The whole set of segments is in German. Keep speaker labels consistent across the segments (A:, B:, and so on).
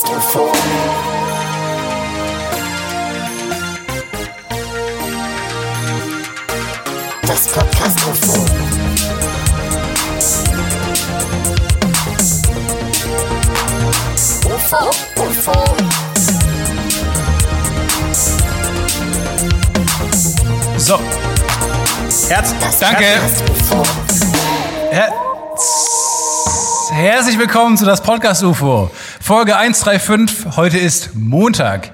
A: Podcast UFO. Das Podcast UFO. UFO.
B: So. Danke. Herzlich willkommen zu das Podcast UFO. Folge 135. Heute ist Montag.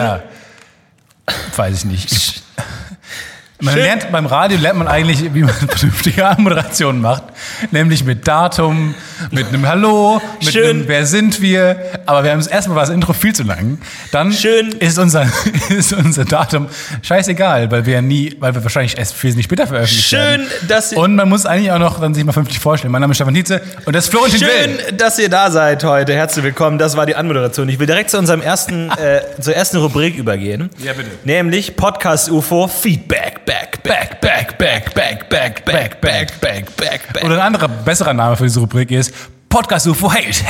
B: Weiß ich nicht. Beim Radio lernt man eigentlich, wie man vernünftige Anmoderationen macht. Nämlich mit Datum, mit einem Hallo, mit einem Wer sind wir. Aber wir haben das erste Mal war das Intro viel zu lang. Dann ist unser Datum scheißegal, weil wir wahrscheinlich erst viel nicht später veröffentlichen werden. Und man muss eigentlich auch noch dann sich mal 50 vorstellen. Mein Name ist Stefan Tietze und das ist Florentin Will.
C: Schön, dass ihr da seid heute. Herzlich willkommen. Das war die Anmoderation. Ich will direkt zu unserem zur ersten Rubrik übergehen.
B: Ja, bitte.
C: Nämlich Podcast UFO Feedback.
B: Oder ein anderer, besserer Name für diese Rubrik ist Podcast UFO Hate.
C: Ich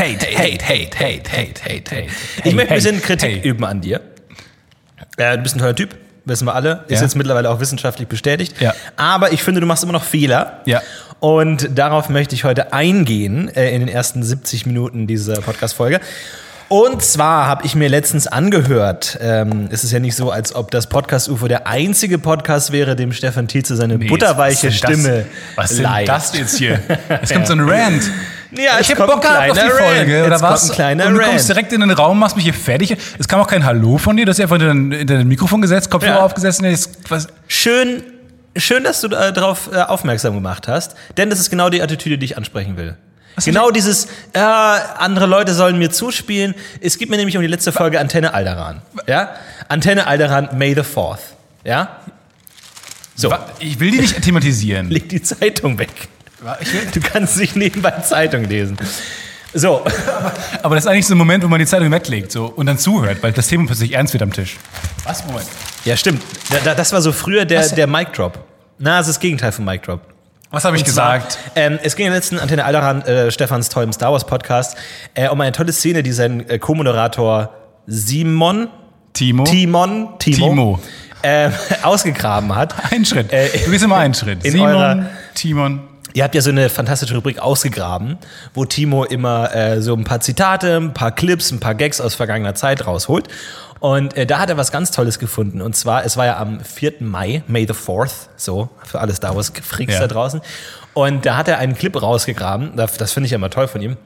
C: möchte ein bisschen Kritik üben an dir. Du bist ein toller Typ, wissen wir alle. Ist jetzt mittlerweile auch wissenschaftlich bestätigt. Ja. Aber ich finde, du machst immer noch Fehler. Ja. Und darauf möchte ich heute eingehen in den ersten 70 Minuten dieser Podcast-Folge. Und zwar habe ich mir letztens angehört, es ist ja nicht so, als ob das Podcast UFO der einzige Podcast wäre, dem Stefan Tietze seine butterweiche Stimme
B: Was ist denn das jetzt hier? Es kommt so ein Rant.
C: Ja,
B: ich hab Bock gehabt auf die Folge, oder was? Und du kommst direkt in den Raum, machst mich hier fertig. Es kam auch kein Hallo von dir, du hast einfach in dein Mikrofon gesetzt, Kopfhörer aufgesetzt.
C: Schön, dass du darauf aufmerksam gemacht hast, denn das ist genau die Attitüde, die ich ansprechen will. Genau dieses, andere Leute sollen mir zuspielen. Es geht mir nämlich um die letzte Folge Antenne Alderan. Ja? Antenne Alderan, May the 4th. Ja? So.
B: Ich will die nicht thematisieren.
C: Leg die Zeitung weg. Du kannst nicht nebenbei Zeitung lesen. So.
B: Aber das ist eigentlich so ein Moment, wo man die Zeitung weglegt so, und dann zuhört, weil das Thema plötzlich ernst wird am Tisch. Was? Moment.
C: Ja, stimmt. Das war so früher der Mic Drop. Na, das ist das Gegenteil von Mic Drop.
B: Was habe ich gesagt?
C: Es ging in der letzten Antenne Alderan, Stefans tollem Star Wars Podcast, um eine tolle Szene, die sein Co-Moderator Timo ausgegraben hat.
B: Ein Schritt. Du gehst immer einen Schritt.
C: Timon. Ihr habt ja so eine fantastische Rubrik ausgegraben, wo Timo immer so ein paar Zitate, ein paar Clips, ein paar Gags aus vergangener Zeit rausholt. Und da hat er was ganz Tolles gefunden. Und zwar, es war ja am 4. Mai, May the 4th, so, für alle Star Wars Freaks da draußen. Und da hat er einen Clip rausgegraben, das finde ich ja immer toll von ihm,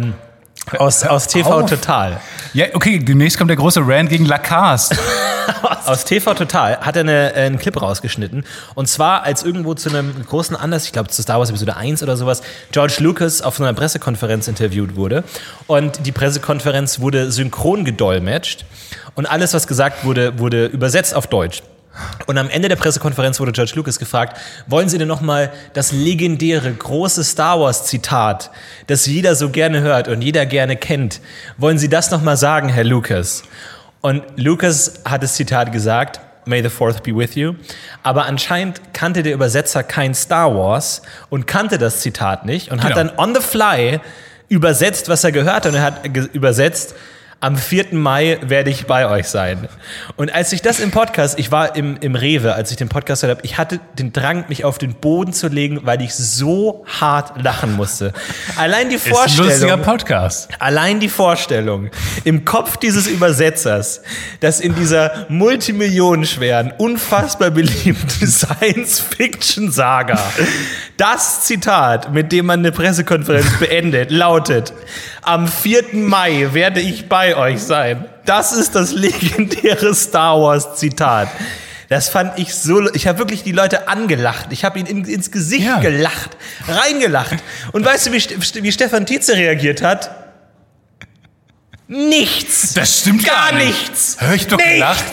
C: aus TV Total.
B: Ja, okay, demnächst kommt der große Rant gegen Lacoste.
C: Aus TV Total hat er einen Clip rausgeschnitten. Und zwar, als irgendwo zu einem großen Anlass, ich glaube zu Star Wars Episode 1 oder sowas, George Lucas auf einer Pressekonferenz interviewt wurde. Und die Pressekonferenz wurde synchron gedolmetscht. Und alles, was gesagt wurde, wurde übersetzt auf Deutsch. Und am Ende der Pressekonferenz wurde George Lucas gefragt, wollen Sie denn nochmal das legendäre, große Star Wars Zitat, das jeder so gerne hört und jeder gerne kennt, wollen Sie das nochmal sagen, Herr Lucas? Und Lucas hat das Zitat gesagt, May the 4th be with you. Aber anscheinend kannte der Übersetzer kein Star Wars und kannte das Zitat nicht und hat dann on the fly übersetzt, was er gehört hat. Und er hat übersetzt, am 4. Mai werde ich bei euch sein. Und als ich das im Podcast, ich war im Rewe, als ich den Podcast gehört habe, ich hatte den Drang, mich auf den Boden zu legen, weil ich so hart lachen musste. Allein die Vorstellung.
B: Ist ein lustiger Podcast.
C: Allein die Vorstellung im Kopf dieses Übersetzers, dass in dieser multimillionenschweren, unfassbar beliebten Science-Fiction-Saga das Zitat, mit dem man eine Pressekonferenz beendet, lautet: Am 4. Mai werde ich bei euch sein. Das ist das legendäre Star Wars Zitat. Das fand ich so, ich habe wirklich die Leute angelacht. Ich habe ihnen ins Gesicht gelacht, reingelacht. Und weißt du, wie Stefan Tietze reagiert hat? Nichts.
B: Das stimmt gar nichts.
C: Nichts.
B: Hör ich doch gelacht.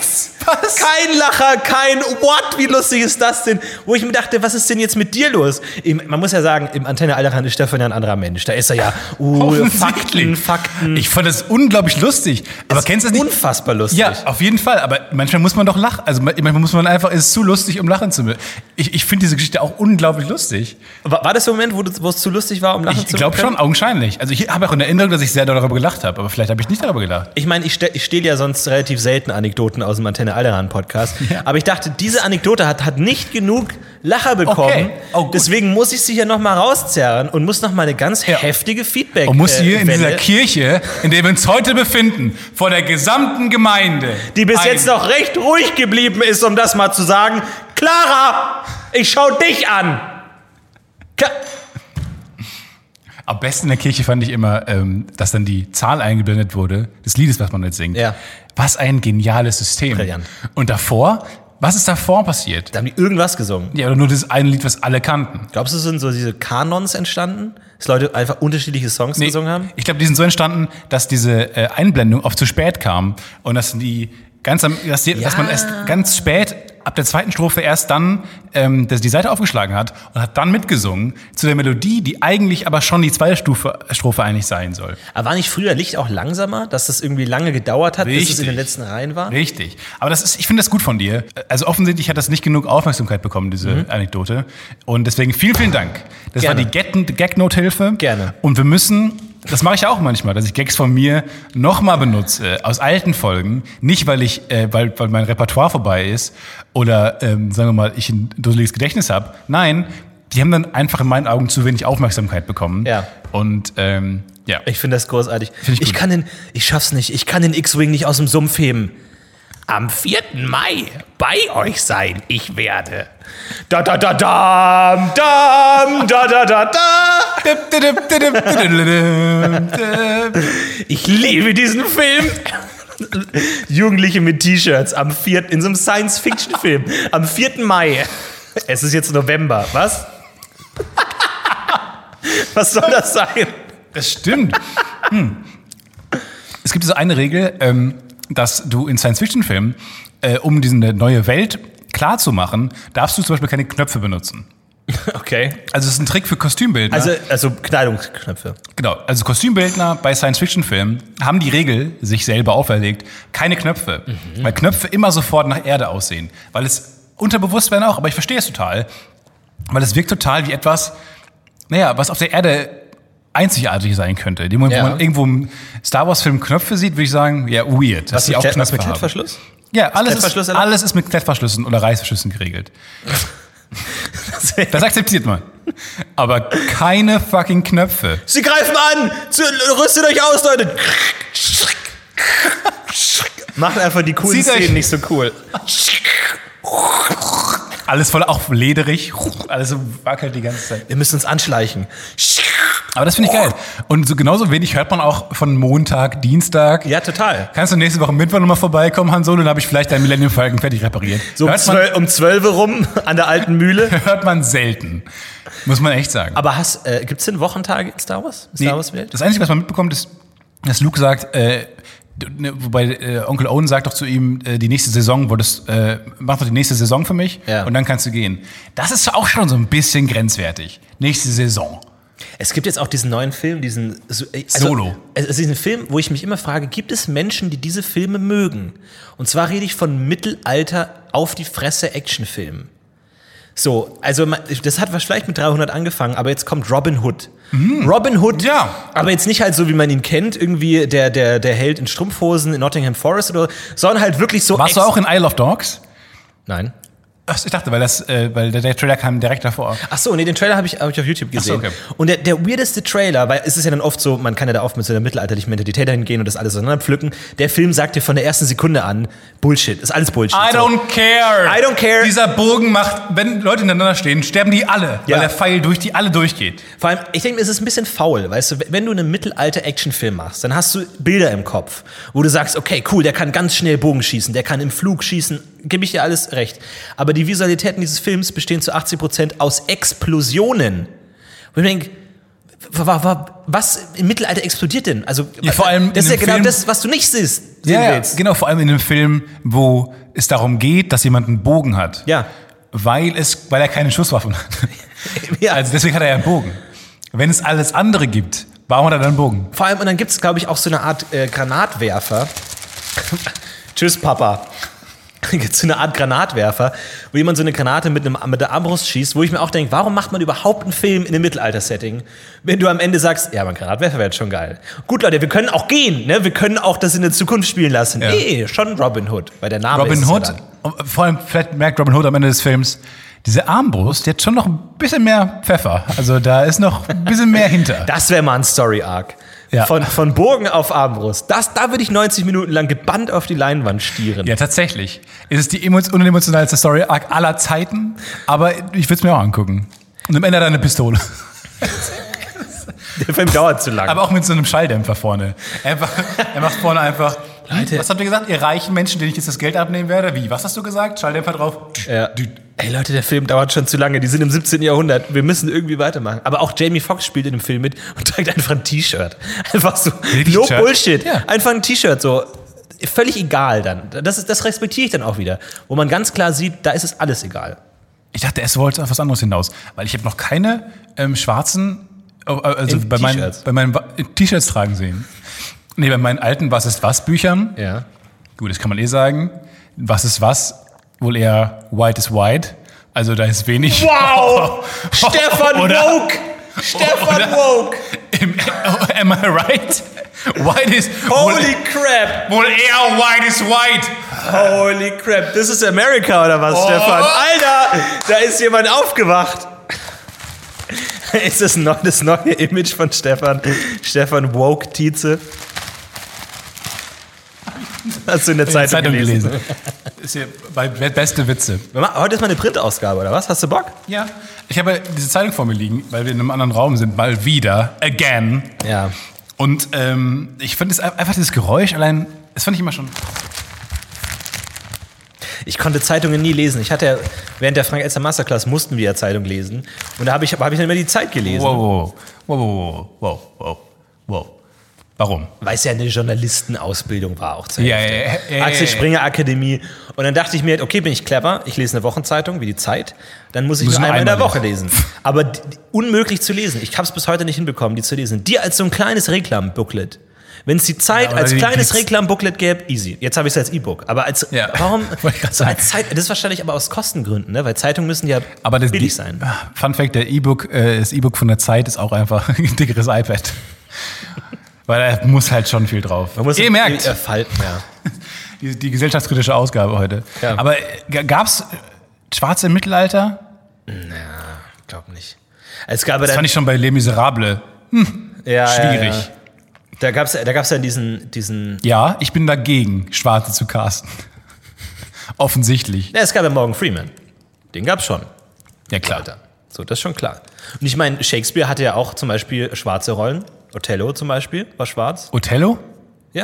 B: Was?
C: Kein Lacher, kein What, wie lustig ist das denn? Wo ich mir dachte, was ist denn jetzt mit dir los? Man muss ja sagen, im Antenne Alderhand ist Stefan ja ein anderer Mensch. Da ist er ja, Fakten.
B: Ich fand das unglaublich lustig. Aber kennst du das nicht?
C: Unfassbar lustig.
B: Ja, auf jeden Fall. Aber manchmal muss man doch lachen. Also manchmal muss man einfach, es ist zu lustig, um lachen zu müssen. Ich finde diese Geschichte auch unglaublich lustig.
C: War das der Moment, wo es zu lustig war, um lachen zu können?
B: Ich glaube schon, augenscheinlich. Also ich habe auch in Erinnerung, dass ich sehr darüber gelacht habe. Aber vielleicht habe ich nicht darüber gelacht.
C: Ich meine, ich stehle ja sonst relativ selten Anekdoten aus dem Antenne Alderhand Podcast. Ja. Aber ich dachte, diese Anekdote hat nicht genug Lacher bekommen.
B: Okay. Oh,
C: deswegen muss ich sie hier nochmal rauszerren und muss nochmal eine ganz heftige Feedback.
B: Und muss hier in dieser Kirche, in der wir uns heute befinden, vor der gesamten Gemeinde,
C: die bis jetzt noch recht ruhig geblieben ist, um das mal zu sagen, Clara, ich schau dich an.
B: Am besten in der Kirche fand ich immer, dass dann die Zahl eingeblendet wurde, des Liedes, was man jetzt singt.
C: Ja.
B: Was ein geniales System.
C: Brillant.
B: Und davor, was ist davor passiert?
C: Da haben die irgendwas gesungen.
B: Ja, oder nur das eine Lied, was alle kannten.
C: Glaubst du, es sind so diese Kanons entstanden? Dass Leute einfach unterschiedliche Songs gesungen haben?
B: Ich glaube, die sind so entstanden, dass diese Einblendung oft zu spät kam. Und dass dass man erst ganz spät, ab der zweiten Strophe erst dann die Seite aufgeschlagen hat und hat dann mitgesungen zu der Melodie, die eigentlich aber schon die zweite Strophe eigentlich sein soll.
C: Aber war nicht früher Licht auch langsamer, dass das irgendwie lange gedauert hat, bis es in den letzten Reihen war?
B: Richtig. Aber ich finde das gut von dir. Also offensichtlich hat das nicht genug Aufmerksamkeit bekommen, diese Anekdote. Und deswegen vielen, vielen Dank. Das war die Gag-Note-Hilfe.
C: Gerne.
B: Und wir müssen... Das mache ich auch manchmal, dass ich Gags von mir nochmal benutze, aus alten Folgen. Nicht, weil mein Repertoire vorbei ist oder, sagen wir mal, ich ein dusseliges Gedächtnis habe. Nein, die haben dann einfach in meinen Augen zu wenig Aufmerksamkeit bekommen.
C: Ja.
B: Und, ja.
C: Ich finde das großartig. Ich schaff's nicht. Ich kann den X-Wing nicht aus dem Sumpf heben. Am 4. Mai bei euch sein. Ich werde. Da da da da da da da da da. Ich liebe diesen Film. Jugendliche mit T-Shirts in so einem Science-Fiction-Film. Am 4. Mai. Es ist jetzt November. Was? Was soll das sein?
B: Das stimmt. Es gibt so eine Regel, dass du in Science-Fiction-Filmen, um diese neue Welt klar zu machen, darfst du zum Beispiel keine Knöpfe benutzen.
C: Okay.
B: Also es ist ein Trick für Kostümbildner.
C: Also Kleidungsknöpfe.
B: Genau, also Kostümbildner bei Science-Fiction-Filmen haben die Regel sich selber auferlegt, keine Knöpfe. Weil Knöpfe immer sofort nach Erde aussehen. Weil es unterbewusst werden auch, aber ich verstehe es total. Weil es wirkt total wie etwas, was auf der Erde einzigartig sein könnte. In dem Moment, wo man irgendwo im Star Wars-Film Knöpfe sieht, würde ich sagen, ja, weird.
C: Was mit Klettverschluss?
B: Ja, alles ist mit Klettverschlüssen oder Reißverschlüssen geregelt. Das akzeptiert man. Aber keine fucking Knöpfe.
C: Sie greifen an! Rüstet euch aus, Leute! Macht einfach die coolen Szenen nicht so cool.
B: Alles voll auch lederig. Alles so wackelt die ganze Zeit.
C: Wir müssen uns anschleichen.
B: Aber das finde ich geil. Und so genauso wenig hört man auch von Montag, Dienstag.
C: Ja, total.
B: Kannst du nächste Woche Mittwoch nochmal vorbeikommen, Han Solo, dann habe ich vielleicht deinen Millennium Falcon fertig repariert.
C: So um 12 rum an der alten Mühle.
B: Hört man selten. Muss man echt sagen.
C: Aber gibt es denn Wochentage in Star Wars? Star Wars Welt?
B: Das Einzige, was man mitbekommt, ist, dass Luke sagt, wobei Onkel Owen sagt doch zu ihm, die nächste Saison, mach doch die nächste Saison für mich und dann kannst du gehen. Das ist auch schon so ein bisschen grenzwertig. Nächste Saison.
C: Es gibt jetzt auch diesen neuen Film,
B: Solo.
C: Es ist ein Film, wo ich mich immer frage, gibt es Menschen, die diese Filme mögen? Und zwar rede ich von Mittelalter auf die Fresse Actionfilmen. So, also das hat vielleicht mit 300 angefangen, aber jetzt kommt Robin Hood. Robin Hood, aber jetzt nicht halt so, wie man ihn kennt, irgendwie der Held in Strumpfhosen in Nottingham Forest oder, sondern halt wirklich so.
B: Warst du auch in Isle of Dogs?
C: Nein.
B: Ach, ich dachte, weil der Trailer kam direkt davor.
C: Ach so, nee, den Trailer habe ich auf YouTube gesehen.
B: Ach so, okay.
C: Und der weirdeste Trailer, weil es ist ja dann oft so, man kann ja da oft mit so einer mittelalterlichen Mentalität hingehen und das alles auseinanderpflücken. Der Film sagt dir von der ersten Sekunde an, Bullshit, ist alles Bullshit.
B: I don't care.
C: I
B: Dieser Bogen macht, wenn Leute hintereinander stehen, sterben die alle, weil der Pfeil alle durchgeht.
C: Vor allem, ich denke mir, es ist ein bisschen faul, weißt du, wenn du einen Mittelalter-Actionfilm machst, dann hast du Bilder im Kopf, wo du sagst, okay, cool, der kann ganz schnell Bogen schießen, der kann im Flug schießen, gebe ich dir alles recht. Aber die Visualitäten dieses Films bestehen zu 80% aus Explosionen. Und ich denke, Was im Mittelalter explodiert denn? Also,
B: Ja, vor allem
C: das ist
B: in
C: ja
B: dem
C: genau
B: Film-
C: das, was du nicht sehen
B: Ja,
C: willst.
B: genau, vor allem in einem Film, wo es darum geht, dass jemand einen Bogen hat.
C: Ja.
B: Weil er keine Schusswaffen hat.
C: Ja.
B: Also deswegen hat er ja einen Bogen. Wenn es alles andere gibt, warum hat er dann einen Bogen?
C: Vor allem, und dann gibt es, glaube ich, auch so eine Art Granatwerfer. Tschüss, Papa. Gibt so eine Art Granatwerfer, wo jemand so eine Granate mit der Armbrust schießt, wo ich mir auch denke, warum macht man überhaupt einen Film in einem Mittelalter-Setting, wenn du am Ende sagst, ja, aber ein Granatwerfer wäre jetzt schon geil. Gut, Leute, wir können auch gehen, ne? Wir können auch das in der Zukunft spielen lassen.
B: Ja.
C: Nee, schon Robin Hood, weil der Name
B: Robin
C: ist
B: Hood,
C: ja dann.
B: vor allem vielleicht merkt Robin Hood am Ende des Films, diese Armbrust, die hat schon noch ein bisschen mehr Pfeffer. Also da ist noch ein bisschen mehr hinter.
C: Das wäre mal ein Story-Arc.
B: Ja.
C: Von Bogen auf Armbrust. Da würde ich 90 Minuten lang gebannt auf die Leinwand stieren.
B: Ja, tatsächlich. Es ist die unemotionalste Story-Arc aller Zeiten, aber ich würde es mir auch angucken. Und am Ende hat er eine Pistole.
C: Der Film dauert zu lang.
B: Aber auch mit so einem Schalldämpfer vorne. Er macht vorne einfach.
C: Leute.
B: Was habt ihr gesagt? Ihr reichen Menschen, denen ich jetzt das Geld abnehmen werde? Wie? Was hast du gesagt? Schalldämpfer drauf?
C: Ja. Ey Leute, der Film dauert schon zu lange. Die sind im 17. Jahrhundert. Wir müssen irgendwie weitermachen. Aber auch Jamie Foxx spielt in dem Film mit und trägt einfach ein T-Shirt. Einfach so. No
B: T-Shirt?
C: Bullshit.
B: Ja.
C: Einfach ein T-Shirt so. Völlig egal dann. Das respektiere ich dann auch wieder. Wo man ganz klar sieht, da ist es alles egal.
B: Ich dachte, es wollte auf was anderes hinaus. Weil ich habe noch keine schwarzen, also
C: In
B: bei
C: T-Shirts.
B: meinen T-Shirts tragen sehen. Nee, bei meinen alten Was ist was Büchern.
C: Ja.
B: Gut, das kann man sagen. Was ist was? Wohl eher White is White. Also da ist wenig.
C: Wow! Stefan
B: Oder-
C: Woke! Stefan Woke!
B: Am I right? White is...
C: Holy crap!
B: Wohl eher White is White.
C: Holy crap! Das ist Amerika oder was, Stefan? Alter! Da ist jemand aufgewacht! Ist das neue Image von Stefan? Stefan Woke Tietze? Hast du in der Zeitung gelesen?
B: Ist hier bei beste Witze.
C: Heute ist mal eine Printausgabe, oder was? Hast du Bock?
B: Ja. Ich habe diese Zeitung vor mir liegen, weil wir in einem anderen Raum sind, mal wieder. Again.
C: Ja.
B: Und ich finde es einfach dieses Geräusch allein, das fand ich immer schon...
C: Ich konnte Zeitungen nie lesen. Ich hatte ja, während der Frank Elster Masterclass mussten wir ja Zeitung lesen. Und da hab ich dann immer die Zeit gelesen.
B: Wow. Warum?
C: Weil es ja eine Journalistenausbildung war auch zur
B: Ja,
C: Hälfte.
B: ja.
C: Axel Springer Akademie. Und dann dachte ich mir, okay, bin ich clever, ich lese eine Wochenzeitung wie die Zeit, dann muss ich
B: Muss
C: nur
B: nur
C: einmal in der
B: einmal
C: Woche lesen. Aber unmöglich zu lesen. Ich habe es bis heute nicht hinbekommen, die zu lesen. Die als so ein kleines Reklambooklet. Wenn es die Zeit
B: Ja,
C: als
B: oder
C: kleines
B: die-
C: Reklambooklet gäbe, easy. Jetzt habe ich es als E-Book. Aber als,
B: Ja,
C: warum?
B: wollte ich grad
C: So
B: sagen.
C: als Zeit, das ist wahrscheinlich aber aus Kostengründen, ne? Weil Zeitungen müssen ja
B: Aber das
C: billig sein.
B: Fun Fact, das E-Book von der Zeit ist auch einfach ein dickeres iPad. Weil da muss halt schon viel drauf.
C: Man muss
B: Ihr merkt,
C: Falten, ja.
B: die gesellschaftskritische Ausgabe heute.
C: Ja.
B: Aber gab es Schwarze im Mittelalter?
C: Glaub nicht. Es gab
B: Das fand ich schon bei Les Miserables schwierig.
C: Ja. Da gab's ja diesen.
B: Ja, ich bin dagegen, Schwarze zu casten. Offensichtlich.
C: Ja, es gab ja Morgan Freeman. Den gab's schon.
B: Ja, klar.
C: Alter. So, das ist schon klar. Und ich meine, Shakespeare hatte ja auch zum Beispiel schwarze Rollen. Othello zum Beispiel war schwarz.
B: Othello?
C: Ja.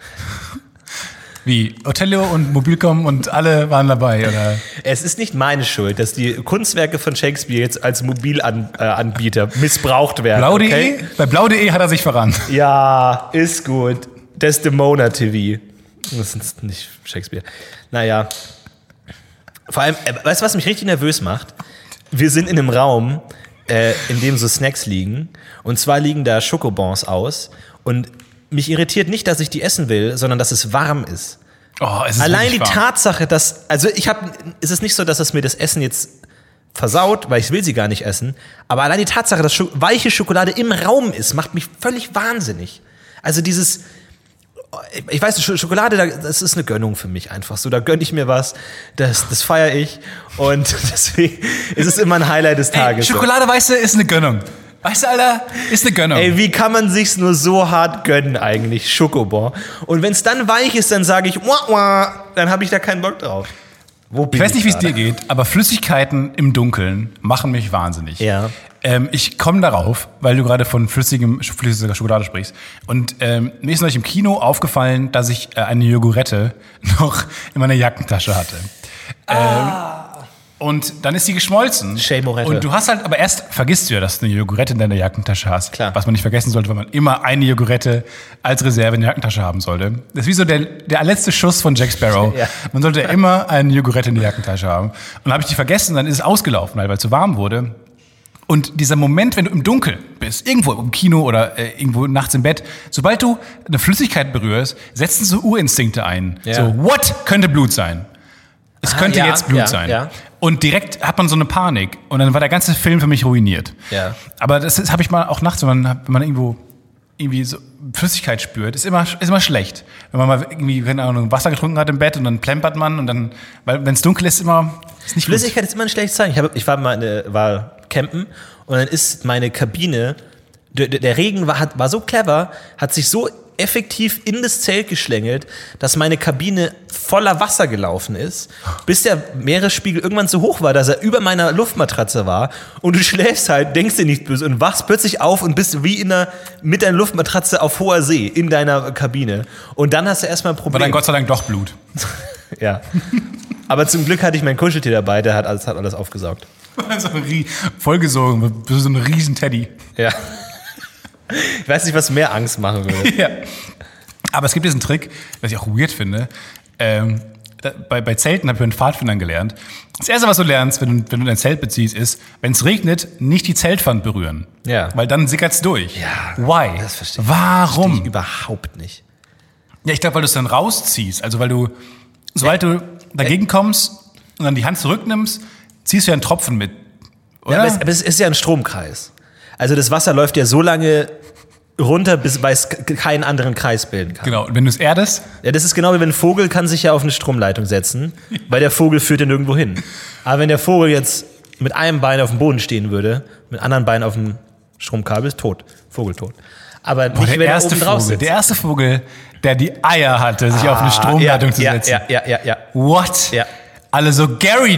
B: Wie? Othello und Mobilcom und alle waren dabei, oder?
C: Es ist nicht meine Schuld, dass die Kunstwerke von Shakespeare jetzt als Mobilanbieter missbraucht werden.
B: Blau.de?
C: Okay?
B: Bei Blau.de hat er sich verrannt.
C: Ja, ist gut. Desdemona TV. Das ist nicht Shakespeare. Naja. Vor allem, weißt du, was mich richtig nervös macht? Wir sind in einem Raum, in dem so Snacks liegen. Und zwar liegen da Schokobons aus. Und mich irritiert nicht, dass ich die essen will, sondern dass es warm ist.
B: Oh, es ist
C: Allein die
B: wirklich warm.
C: Tatsache, dass, also es ist nicht so, dass es mir das Essen jetzt versaut, weil ich will sie gar nicht essen, aber allein die Tatsache, dass weiche Schokolade im Raum ist, macht mich völlig wahnsinnig. Also dieses, ich weiß, Schokolade, das ist eine Gönnung für mich einfach so, da gönne ich mir was, das feiere ich und deswegen ist es immer ein Highlight des Tages.
B: Schokolade, weißt du, ist eine Gönnung. Weißt du, Alter, ist eine Gönnung.
C: Ey, wie kann man sich's nur so hart gönnen eigentlich, Schokobon? Und wenn es dann weich ist, dann sage ich, wah, wah, dann habe ich da keinen Bock drauf. Wo bin
B: Ich weiß nicht, wie es
C: gerade?
B: dir geht, aber Flüssigkeiten im Dunkeln machen mich wahnsinnig.
C: Ja.
B: Ich komme darauf, weil du gerade von flüssiger Schokolade sprichst. Und mir ist neulich im Kino aufgefallen, dass ich eine Jogurette noch in meiner Jackentasche hatte. Und dann ist die geschmolzen.
C: Jogurette.
B: Und du hast halt, aber erst vergisst du ja, dass du eine Jogurette in deiner Jackentasche hast.
C: Klar.
B: Was man nicht vergessen sollte, weil man immer eine Jogurette als Reserve in der Jackentasche haben sollte. Das ist wie so der letzte Schuss von Jack Sparrow.
C: Ja.
B: Man sollte immer eine Jogurette in der Jackentasche haben. Und dann habe ich die vergessen, dann ist es ausgelaufen, weil es zu warm wurde. Und dieser Moment, wenn du im Dunkeln bist, irgendwo im Kino oder irgendwo nachts im Bett, sobald du eine Flüssigkeit berührst, setzen so Urinstinkte ein.
C: Ja.
B: So, what? Könnte Blut sein. Es könnte
C: ja,
B: jetzt Blut
C: ja,
B: sein.
C: ja.
B: Und direkt hat man so eine Panik. Und dann war der ganze Film für mich ruiniert.
C: Ja.
B: Aber das habe ich mal auch nachts, wenn man irgendwie so Flüssigkeit spürt, ist immer schlecht. Wenn man mal irgendwie, keine Ahnung, Wasser getrunken hat im Bett und dann plempert man und dann, weil wenn es dunkel ist, ist nicht
C: Flüssigkeit ist immer ein schlechtes Zeichen. Ich war campen und dann ist meine Kabine, der Regen war so clever, hat sich so effektiv in das Zelt geschlängelt, dass meine Kabine voller Wasser gelaufen ist, bis der Meeresspiegel irgendwann so hoch war, dass er über meiner Luftmatratze war und du schläfst halt, denkst dir nichts böse und wachst plötzlich auf und bist wie mit deiner Luftmatratze auf hoher See in deiner Kabine und dann hast du erstmal ein Problem.
B: Aber dann Gott sei Dank doch Blut.
C: Ja. Aber zum Glück hatte ich mein Kuscheltier dabei, der hat alles aufgesaugt.
B: So vollgesogen, so ein riesen Teddy.
C: Ja. Ich weiß nicht, was mehr Angst machen würde.
B: Ja. Aber es gibt diesen Trick, was ich auch weird finde. Bei Zelten habe ich bei den Pfadfindern gelernt. Das Erste, was du lernst, wenn du dein Zelt beziehst, ist, wenn es regnet, nicht die Zeltwand berühren.
C: Ja.
B: Weil dann sickert's durch.
C: Ja.
B: Why?
C: Das verstehe ich.
B: Warum?
C: Verstehe ich überhaupt nicht.
B: Ja, ich glaube, weil du es dann rausziehst. Also, sobald du dagegen kommst und dann die Hand zurücknimmst, ziehst du ja einen Tropfen mit. Oder?
C: Ja, aber es ist ja ein Stromkreis. Also das Wasser läuft ja so lange runter, bis es keinen anderen Kreis bilden kann.
B: Genau, und wenn du es erdest?
C: Ja, das ist genau wie wenn ein Vogel kann sich ja auf eine Stromleitung setzen, weil der Vogel führt ja nirgendwo hin. Aber wenn der Vogel jetzt mit einem Bein auf dem Boden stehen würde, mit anderen Beinen auf dem Stromkabel, ist tot. Vogel tot. Aber nicht, wenn er oben drauf sitzt.
B: Der erste Vogel, der die Eier hatte, sich auf eine Stromleitung zu setzen.
C: Ja.
B: What?
C: Ja.
B: Alle so, Gary,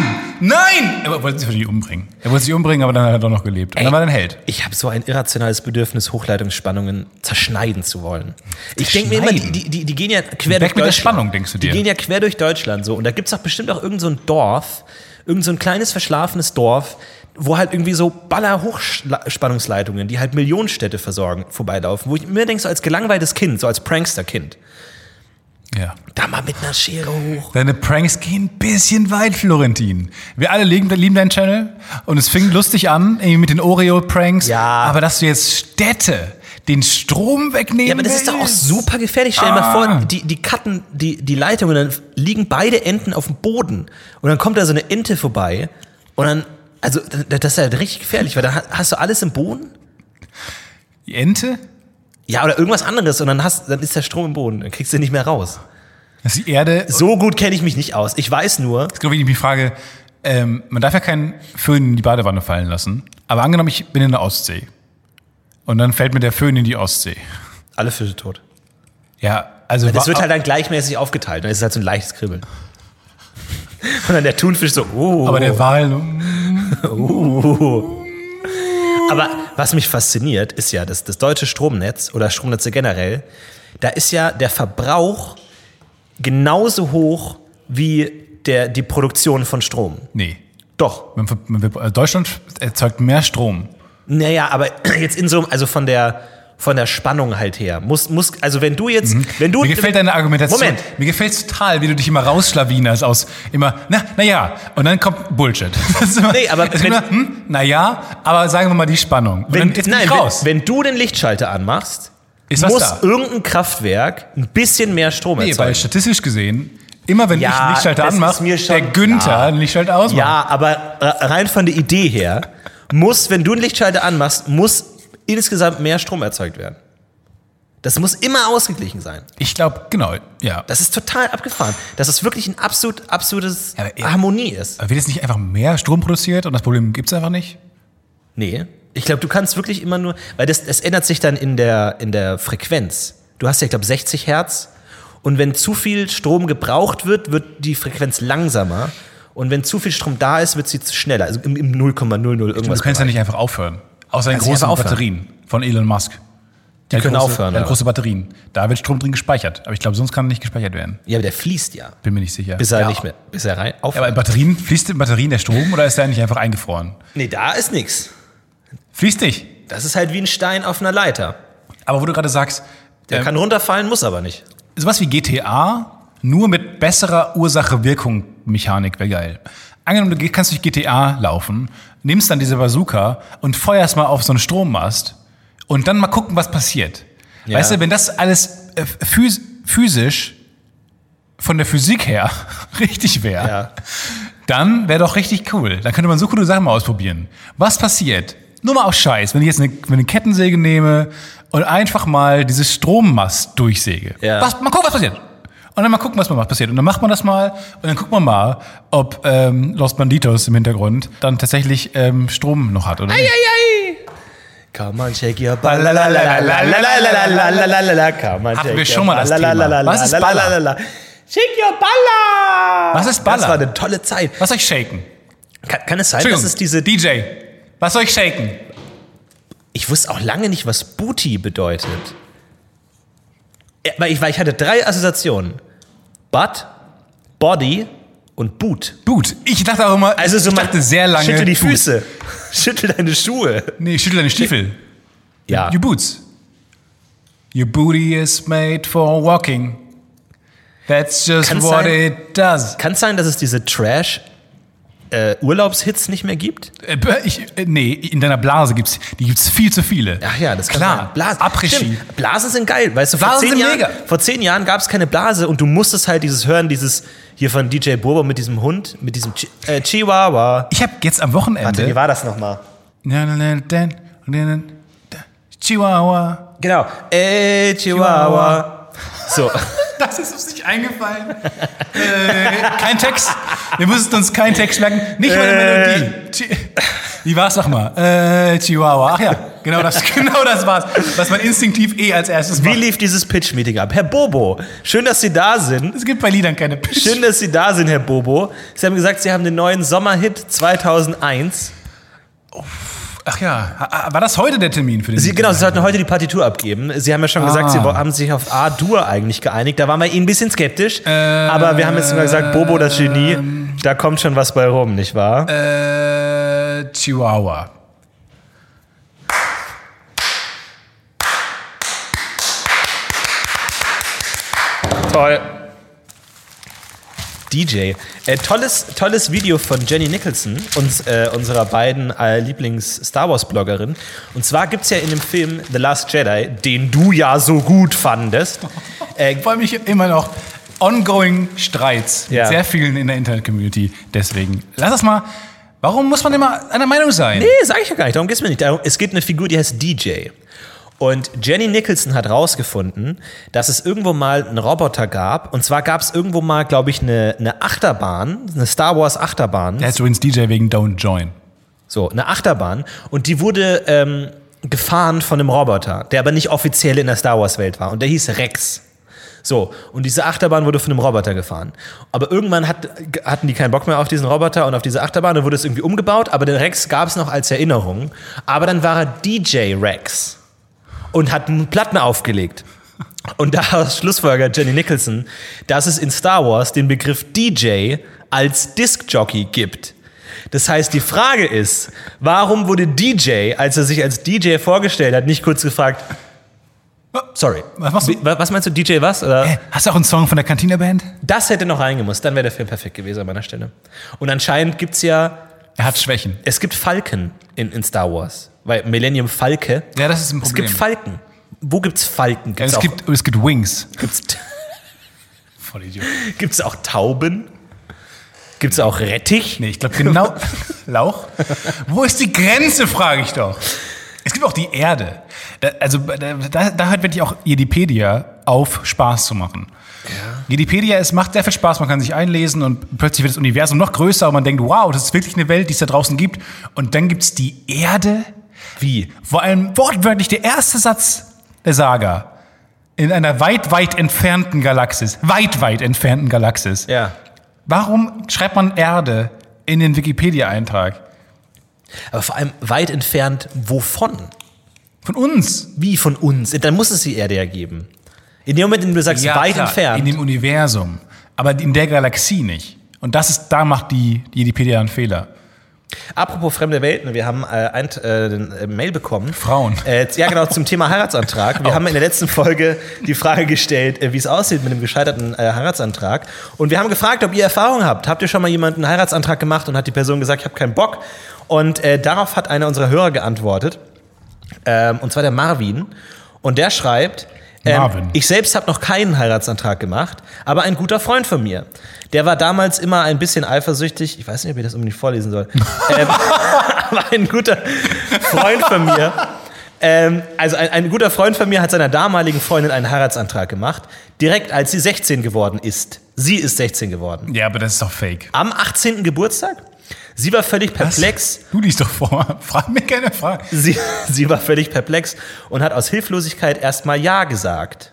B: nein! Er wollte sich nicht umbringen. Er wollte sich umbringen, aber dann hat er doch noch gelebt. Und dann war er ein Held.
C: Ich habe so ein irrationales Bedürfnis, Hochleitungsspannungen zerschneiden zu wollen. Ich denke mir immer, die gehen ja quer durch Deutschland.
B: Mit der Spannung, denkst du dir?
C: Die gehen ja quer durch Deutschland so. Und da gibt's doch bestimmt auch irgend so ein Dorf, irgend so ein kleines verschlafenes Dorf, wo halt irgendwie so Baller-Hochspannungsleitungen, die halt Millionenstädte versorgen, vorbeilaufen. Wo ich mir denke, so als gelangweiltes Kind, so als Prankster-Kind.
B: Ja.
C: Da mal mit einer Schere hoch.
B: Deine Pranks gehen ein bisschen weit, Florentin. Wir alle lieben deinen Channel und es fing lustig an, irgendwie mit den Oreo-Pranks.
C: Ja.
B: Aber dass du jetzt Städte den Strom wegnehmen
C: Ja, aber das ist doch auch super gefährlich. Stell dir mal vor, die cutten die Leitung und dann liegen beide Enten auf dem Boden. Und dann kommt da so eine Ente vorbei und dann, also das ist halt richtig gefährlich, weil dann hast du alles im Boden.
B: Die Ente?
C: Ja, oder irgendwas anderes und dann ist der Strom im Boden, dann kriegst du nicht mehr raus.
B: Das ist die Erde.
C: So gut kenne ich mich nicht aus. Ich weiß nur.
B: Das ist genau wie die Frage, man darf ja keinen Föhn in die Badewanne fallen lassen. Aber angenommen, ich bin in der Ostsee. Und dann fällt mir der Föhn in die Ostsee.
C: Alle Fische tot.
B: Ja, also.
C: Das wird halt dann gleichmäßig aufgeteilt. Dann ist es halt so ein leichtes Kribbeln. Und dann der Thunfisch so, oh.
B: Aber der Wal.
C: Aber was mich fasziniert, ist ja, dass das deutsche Stromnetz oder Stromnetze generell, da ist ja der Verbrauch genauso hoch wie die Produktion von Strom.
B: Nee.
C: Doch.
B: Deutschland erzeugt mehr Strom.
C: Naja, aber jetzt also von der Spannung halt her. Also wenn du jetzt,
B: Mir gefällt deine Argumentation.
C: Moment.
B: Mir gefällt es total, wie du dich immer rausschlawinerst aus immer, naja, und dann kommt Bullshit. Das ist immer,
C: Nee, aber
B: das ist immer, naja, aber sagen wir mal die Spannung. Und dann, jetzt bin ich raus.
C: Wenn du den Lichtschalter anmachst,
B: Ist was
C: muss
B: da?
C: irgendein Kraftwerk ein bisschen mehr Strom
B: Nee,
C: erzeugen.
B: weil statistisch gesehen, immer wenn
C: Ja,
B: ich einen Lichtschalter
C: das ist
B: anmache,
C: mir schon
B: der Günther
C: klar.
B: einen Lichtschalter ausmacht.
C: Ja, aber rein von der Idee her, wenn du einen Lichtschalter anmachst, muss insgesamt mehr Strom erzeugt werden. Das muss immer ausgeglichen sein.
B: Ich glaube, genau, ja.
C: Das ist total abgefahren. Dass es wirklich ein absolutes
B: Ja, aber
C: Harmonie ist.
B: Aber wird jetzt nicht einfach mehr Strom produziert und das Problem gibt es einfach nicht?
C: Nee. Ich glaube, du kannst wirklich immer nur, weil das ändert sich dann in der Frequenz. Du hast ja, ich glaube, 60 Hertz. Und wenn zu viel Strom gebraucht wird die Frequenz langsamer. Und wenn zu viel Strom da ist, wird sie schneller. Also im 0,00 irgendwas.
B: Du kannst ja nicht einfach aufhören. Außer den
C: Kannst du
B: großen
C: einfach aufhören.
B: Batterien von Elon Musk.
C: Die können aufhören.
B: Der hat
C: aber.
B: große Batterien. Da wird Strom drin gespeichert. Aber ich glaube, sonst kann er nicht gespeichert werden.
C: Ja, aber der fließt ja.
B: Bin mir nicht sicher.
C: Bis er nicht mehr, bis er rein
B: Aber
C: aufhört.
B: in Batterien, fließt in Batterien der Strom oder ist der nicht einfach eingefroren?
C: Nee, da ist nix.
B: Fließt nicht.
C: Das ist halt wie ein Stein auf einer Leiter.
B: Aber wo du gerade sagst,
C: Der kann runterfallen, muss aber nicht.
B: sowas wie GTA, nur mit besserer Ursache-Wirkung-Mechanik wäre geil. Angenommen, du kannst durch GTA laufen, nimmst dann diese Bazooka und feuerst mal auf so einen Strommast und dann mal gucken, was passiert.
C: Ja.
B: Weißt du, wenn das alles physisch von der Physik her richtig wäre,
C: Ja.
B: dann wäre doch richtig cool. Dann könnte man so coole Sachen mal ausprobieren. Was passiert? Nur mal aus Scheiß, wenn ich jetzt eine Kettensäge nehme und einfach mal dieses Strommast durchsäge.
C: Ja.
B: Mal gucken, was passiert. Und dann mal gucken, was passiert. Und dann macht man das mal und dann guckt man mal, ob Los Banditos im Hintergrund dann tatsächlich Strom noch hat, oder?
C: Come on, shake your ball, la la la la la la la la la la la la. Come on,
B: Hatten
C: shake
B: wir
C: your
B: schon mal das
C: ball, la, la,
B: Thema.
C: la,
B: Was ist
C: la, la,
B: Baller?
C: la, la, la. Shake your Baller!
B: Was ist Baller?
C: Das war eine tolle Zeit.
B: Was soll ich shaken?
C: Kann es sein, dass es diese...
B: DJ, was soll ich shaken?
C: Ich wusste auch lange nicht, was Booty bedeutet. Ja, weil ich hatte 3 Assoziationen. Butt, Body und Boot.
B: Boot. Ich dachte auch immer,
C: Also so
B: ich dachte sehr lange.
C: Schüttel die
B: Boot.
C: Füße. Schüttel deine Schuhe.
B: Nee, schüttel deine Stiefel.
C: Ja.
B: Your boots. Your booty is made for walking. That's just
C: Kann's
B: what
C: sein-
B: it does.
C: Kann es sein, dass es diese Trash Urlaubshits nicht mehr gibt?
B: Nee, in deiner Blase gibt's viel zu viele.
C: Ach ja, das kann
B: Klar.
C: sein. Blasen.
B: Après-Ski.
C: Stimmt. Blasen sind geil. Weißt du,
B: Blasen sind mega.
C: Vor 10 Jahren gab es keine Blase und du musstest halt dieses hören, dieses hier von DJ Bobo mit diesem Hund, mit diesem Chihuahua.
B: Ich habe jetzt am Wochenende.
C: Warte, wie war das nochmal?
B: Chihuahua.
C: Genau. Chihuahua. So.
B: Das ist uns nicht eingefallen. Kein Text. Wir mussten uns keinen Text merken. Nicht mal eine Melodie. Wie war's nochmal? Chihuahua. Ach ja, genau das war's. Was man instinktiv als erstes
C: Wie
B: macht.
C: lief dieses Pitch-Meeting ab? Herr Bobo, schön, dass Sie da sind.
B: Es gibt bei Liedern keine Pitch.
C: Schön, dass Sie da sind, Herr Bobo. Sie haben gesagt, Sie haben den neuen Sommerhit 2001.
B: Ach ja, war das heute der Termin für den
C: Sie sollten heute die Partitur abgeben. Sie haben ja schon gesagt, Sie haben sich auf A-Dur eigentlich geeinigt. Da waren wir Ihnen ein bisschen skeptisch. Aber wir haben jetzt mal gesagt, Bobo, das Genie, da kommt schon was bei rum, nicht wahr?
B: Chihuahua.
C: Toll. DJ. Tolles Video von Jenny Nicholson, unserer beiden Lieblings-Star Wars-Bloggerin. Und zwar gibt es ja in dem Film The Last Jedi, den du ja so gut fandest.
B: Vor allem ich immer noch ongoing Streits
C: Ja.
B: mit sehr vielen in der Internet-Community. Deswegen, lass das mal. Warum muss man immer einer Meinung sein?
C: Nee, sag ich ja gar nicht. Darum geht es mir nicht. Es gibt eine Figur, die heißt DJ. Und Jenny Nicholson hat rausgefunden, dass es irgendwo mal einen Roboter gab. Und zwar gab es irgendwo mal, glaube ich, eine Achterbahn, eine Star Wars Achterbahn.
B: Der heißt übrigens DJ wegen Don't Join.
C: So, eine Achterbahn. Und die wurde gefahren von einem Roboter, der aber nicht offiziell in der Star Wars Welt war. Und der hieß Rex. So, und diese Achterbahn wurde von einem Roboter gefahren. Aber irgendwann hatten die keinen Bock mehr auf diesen Roboter und auf diese Achterbahn. Dann wurde es irgendwie umgebaut. Aber den Rex gab es noch als Erinnerung. Aber dann war er DJ Rex. Und hat Platten aufgelegt. Und daraus schlussfolgert Jenny Nicholson, dass es in Star Wars den Begriff DJ als Disc-Jockey gibt. Das heißt, die Frage ist, warum wurde DJ, als er sich als DJ vorgestellt hat, nicht kurz gefragt, sorry,
B: Was machst du?
C: was meinst du, DJ was? Oder?
B: Hast du auch einen Song von der Cantina-Band?
C: Das hätte noch reingemusst, dann wäre der Film perfekt gewesen an meiner Stelle. Und anscheinend gibt es ja,
B: Er hat Schwächen.
C: es gibt Falken in Star Wars. Weil Millennium Falke.
B: Ja, das ist ein
C: Es
B: Problem.
C: gibt Falken. Wo gibt's Falken?
B: es gibt Wings.
C: Gibt's
B: Vollidiot.
C: auch Tauben? Gibt's auch Rettich?
B: Nee, ich glaube genau. Lauch? Wo ist die Grenze, frage ich doch. Es gibt auch die Erde. Da hört wirklich auch Wikipedia auf, Spaß zu machen. Ja. Wikipedia, es macht sehr viel Spaß, man kann sich einlesen und plötzlich wird das Universum noch größer und man denkt, wow, das ist wirklich eine Welt, die es da draußen gibt. Und dann gibt's die Erde.
C: Wie?
B: Vor allem wortwörtlich der erste Satz der Saga. In einer weit, weit entfernten Galaxis. Weit, weit entfernten Galaxis.
C: Ja.
B: Warum schreibt man Erde in den Wikipedia-Eintrag?
C: Aber vor allem weit entfernt wovon?
B: Von uns.
C: Wie von uns? Dann muss es die Erde ja geben. In dem Moment, in dem du sagst, weit
B: klar,
C: entfernt.
B: in dem Universum. Aber in der Galaxie nicht. Und da macht die Wikipedia einen Fehler.
C: Apropos fremde Welten, wir haben eine Mail bekommen.
B: Frauen.
C: Ja, genau, zum Thema Heiratsantrag. Wir haben in der letzten Folge die Frage gestellt, wie es aussieht mit einem gescheiterten Heiratsantrag. Und wir haben gefragt, ob ihr Erfahrung habt. Habt ihr schon mal jemanden einen Heiratsantrag gemacht und hat die Person gesagt, ich habe keinen Bock? Und darauf hat einer unserer Hörer geantwortet. Und zwar der Marvin. Und der schreibt, ich selbst habe noch keinen Heiratsantrag gemacht, aber ein guter Freund von mir. Der war damals immer ein bisschen eifersüchtig. Ich weiß nicht, ob ich das unbedingt vorlesen soll. Aber ein guter Freund von mir, ein guter Freund von mir hat seiner damaligen Freundin einen Heiratsantrag gemacht, direkt als sie 16 geworden ist. Sie ist 16 geworden.
B: Ja, aber das ist doch fake.
C: Am 18. Geburtstag? Sie war völlig perplex.
B: Du liest doch vor. Frag mir keine Frage.
C: Sie war völlig perplex und hat aus Hilflosigkeit erstmal Ja gesagt.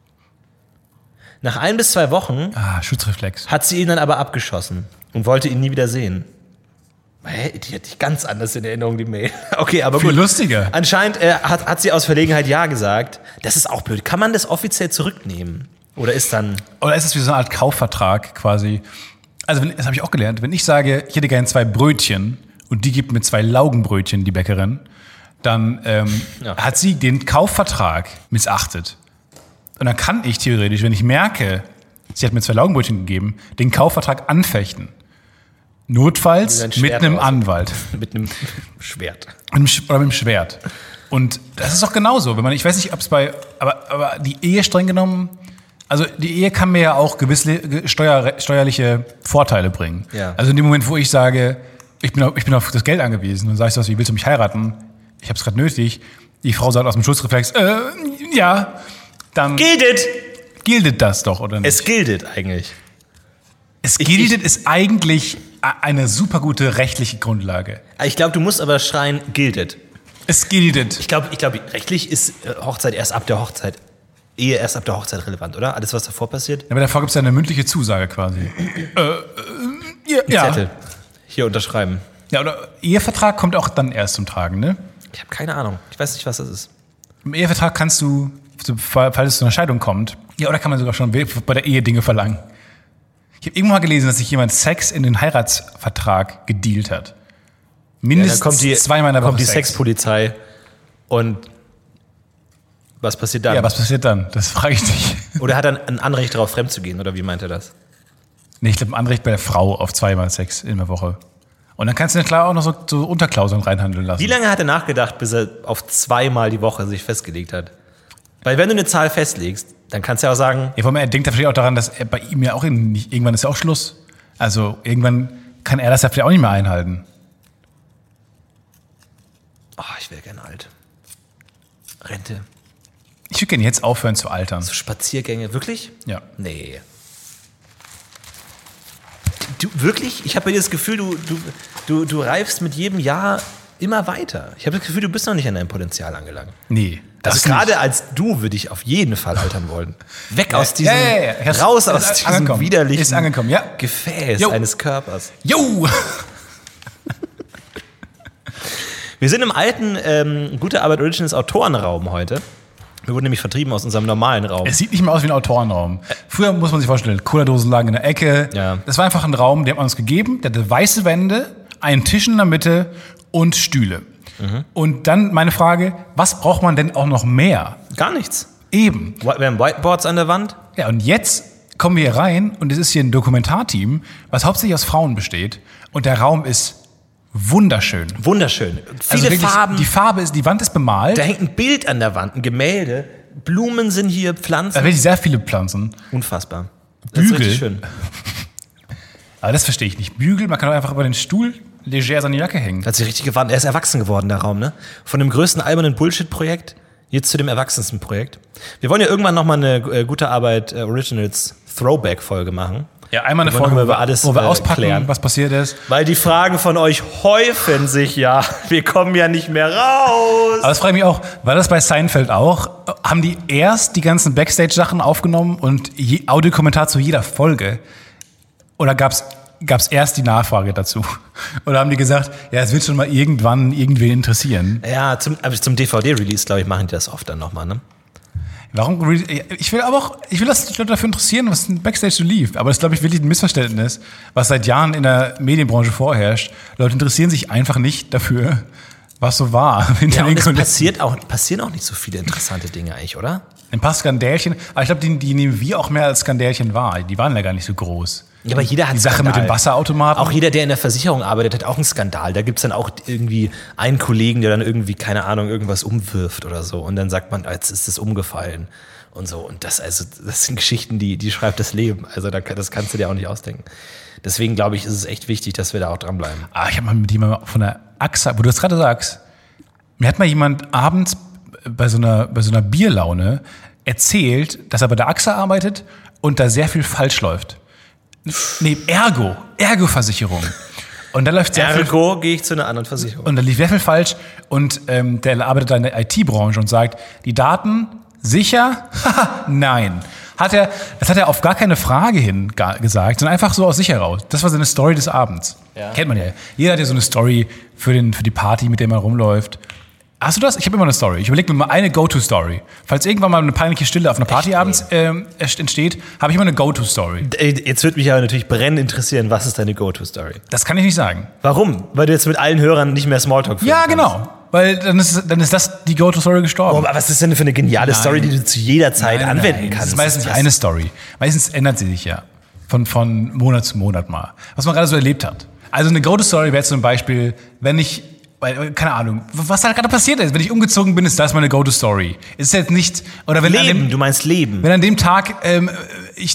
C: Nach 1 bis 2 Wochen
B: Schutzreflex.
C: hat sie ihn dann aber abgeschossen und wollte ihn nie wieder sehen. Die hatte ich ganz anders in Erinnerung, die Mail. Okay, aber
B: Viel
C: gut.
B: lustiger.
C: Anscheinend hat sie aus Verlegenheit Ja gesagt. Das ist auch blöd. Kann man das offiziell zurücknehmen? Oder ist
B: es wie so eine Art Kaufvertrag quasi? Also, das habe ich auch gelernt. Wenn ich sage, ich hätte gerne 2 Brötchen und die gibt mir 2 Laugenbrötchen, die Bäckerin, dann hat sie den Kaufvertrag missachtet. Und dann kann ich theoretisch, wenn ich merke, sie hat mir 2 Laugenbrötchen gegeben, den Kaufvertrag anfechten. Notfalls mit einem Anwalt.
C: Mit einem Schwert.
B: Oder mit einem Schwert. Und das ist doch genauso. Ich weiß nicht, ob es aber die Ehe streng genommen, also die Ehe kann mir ja auch gewisse steuerliche Vorteile bringen.
C: Ja.
B: Also in dem Moment, wo ich sage, ich bin auf das Geld angewiesen und sagst du, wie willst du mich heiraten? Ich habe es gerade nötig. Die Frau sagt aus dem Schutzreflex, ja, dann gildet das doch, oder nicht?
C: Es gildet eigentlich.
B: Es gildet ist eigentlich eine super gute rechtliche Grundlage.
C: Ich glaube, du musst aber schreien, gildet.
B: Es gildet.
C: Ich glaube, rechtlich ist Hochzeit erst ab der Hochzeit. Ehe erst ab der Hochzeit relevant, oder? Alles, was davor passiert?
B: Aber davor gibt es ja eine mündliche Zusage quasi.
C: Ja. Zettel. Hier unterschreiben.
B: Ja, oder Ehevertrag kommt auch dann erst zum Tragen, ne?
C: Ich habe keine Ahnung. Ich weiß nicht, was das ist.
B: Im Ehevertrag kannst du, falls es zu einer Scheidung kommt, ja, oder kann man sogar schon bei der Ehe Dinge verlangen. Ich habe irgendwann mal gelesen, dass sich jemand Sex in den Heiratsvertrag gedealt hat. Mindestens 2 Mal in der Woche
C: kommt die
B: Sex.
C: Sexpolizei und was passiert dann?
B: Ja, was passiert dann? Das frage ich dich.
C: Oder hat er ein Anrecht darauf, fremd zu gehen? Oder wie meint er das?
B: Nee, ich glaube, ein Anrecht bei der Frau auf 2 Mal Sex in der Woche. Und dann kannst du klar auch noch so Unterklauseln reinhandeln lassen.
C: Wie lange hat er nachgedacht, bis er auf 2 Mal die Woche sich festgelegt hat? Weil wenn du eine Zahl festlegst, dann kannst du ja auch sagen...
B: Ja, er denkt ja vielleicht auch daran, dass er bei ihm ja auch irgendwann ist ja auch Schluss. Also irgendwann kann er das ja vielleicht auch nicht mehr einhalten.
C: Oh, ich wäre gerne alt. Rente.
B: Ich würde gerne jetzt aufhören zu altern.
C: So Spaziergänge, wirklich?
B: Ja.
C: Nee. Du, wirklich? Ich habe bei dir das Gefühl, du reifst mit jedem Jahr immer weiter. Ich habe das Gefühl, du bist noch nicht an deinem Potenzial angelangt.
B: Nee.
C: Also gerade als du würde ich auf jeden Fall altern wollen. Weg aus diesem, raus aus diesem
B: angekommen.
C: widerlichen
B: Ist angekommen, ja.
C: Gefäß eines Körpers.
B: Jo!
C: Wir sind im alten Gute Arbeit Originals Autorenraum heute. Wir wurden nämlich vertrieben aus unserem normalen Raum.
B: Es sieht nicht mehr aus wie ein Autorenraum. Früher muss man sich vorstellen, Cola-Dosen lagen in der Ecke.
C: Ja.
B: Das war einfach ein Raum, den hat man uns gegeben. Der hatte weiße Wände, einen Tisch in der Mitte und Stühle. Und dann meine Frage, was braucht man denn auch noch mehr?
C: Gar nichts.
B: Eben.
C: Wir haben Whiteboards an der Wand.
B: Ja, und jetzt kommen wir hier rein und es ist hier ein Dokumentarteam, was hauptsächlich aus Frauen besteht. Und der Raum ist wunderschön.
C: Wunderschön. Viele
B: Also wirklich,
C: Farben.
B: Die Wand ist bemalt.
C: Da hängt ein Bild an der Wand, ein Gemälde. Blumen sind hier, Pflanzen.
B: Da wirklich sehr viele Pflanzen.
C: Unfassbar. Das
B: Bügel.
C: ist richtig schön.
B: Aber das verstehe ich nicht. Bügel, man kann doch einfach über den Stuhl leger seine Jacke hängen.
C: Hat sich richtig gewandt. Er ist erwachsen geworden, der Raum, ne? Von dem größten albernen Bullshit-Projekt jetzt zu dem erwachsensten Projekt. Wir wollen ja irgendwann nochmal eine Gute Arbeit Originals Throwback-Folge machen.
B: Ja, einmal eine
C: Wo
B: Folge,
C: wir über alles,
B: wo wir auspacken,
C: klären.
B: was passiert ist.
C: Weil die Fragen von euch häufen sich ja. Wir kommen ja nicht mehr raus.
B: Aber das frage ich mich auch, war das bei Seinfeld auch? Haben die erst die ganzen Backstage-Sachen aufgenommen und Audiokommentar zu jeder Folge? Oder gab es gab es erst die Nachfrage dazu. Oder haben die gesagt, ja, es wird schon mal irgendwann irgendwen interessieren.
C: Ja, zum DVD-Release, glaube ich, machen die das oft dann nochmal, ne?
B: Warum? Ich will dass die Leute dafür interessieren, was Backstage so lief. Aber das ist, glaube ich, wirklich ein Missverständnis, was seit Jahren in der Medienbranche vorherrscht. Leute interessieren sich einfach nicht dafür, was so war.
C: Ja, und es passieren auch nicht so viele interessante Dinge eigentlich, oder?
B: Ein paar Skandälchen, aber ich glaube, die nehmen wir auch mehr als Skandälchen wahr. Die waren ja gar nicht so groß.
C: Ja, aber jeder hat
B: die Sache
C: Skandal.
B: mit dem Wasserautomaten.
C: Auch jeder, der in der Versicherung arbeitet, hat auch einen Skandal. Da gibt es dann auch irgendwie einen Kollegen, der dann irgendwie, keine Ahnung, irgendwas umwirft oder so. Und dann sagt man, jetzt ist es umgefallen und so. Und das sind Geschichten, die schreibt das Leben. Also das kannst du dir auch nicht ausdenken. Deswegen glaube ich, ist es echt wichtig, dass wir da auch dranbleiben.
B: Ich habe mal mit jemandem von der AXA, wo du das gerade sagst, mir hat mal jemand abends bei so einer Bierlaune erzählt, dass er bei der AXA arbeitet und da sehr viel falsch läuft. Nee, Ergo-Versicherung. Und da läuft sehr viel.
C: Ergo gehe ich zu einer anderen Versicherung.
B: Und da lief sehr viel falsch. Und der arbeitet da in der IT-Branche und sagt, die Daten sicher? Nein. Das hat er auf gar keine Frage hin gesagt, sondern einfach so aus sich heraus. Das war seine Story des Abends. Ja. Kennt man ja. Jeder hat ja so eine Story für die Party, mit der man rumläuft. Hast du das? Ich habe immer eine Story. Ich überlege mir mal eine Go-To-Story. Falls irgendwann mal eine peinliche Stille auf einer Party abends entsteht, habe ich immer eine Go-To-Story.
C: Jetzt würde mich aber natürlich brennend interessieren, was ist deine Go-To-Story?
B: Das kann ich nicht sagen.
C: Warum? Weil du jetzt mit allen Hörern nicht mehr Smalltalk führen kannst.
B: Genau. Weil dann ist das die Go-To-Story gestorben.
C: Aber was ist denn für eine geniale Story, die du zu jeder Zeit anwenden kannst?
B: Das ist meistens nicht eine Story. Meistens ändert sie sich ja. Von Monat zu Monat mal. Was man gerade so erlebt hat. Also eine Go-To-Story wäre zum Beispiel, wenn ich keine Ahnung, was da gerade passiert ist. Wenn ich umgezogen bin, ist das meine Go-To-Story. Ist jetzt nicht, oder wenn
C: du meinst Leben.
B: Wenn an dem Tag ich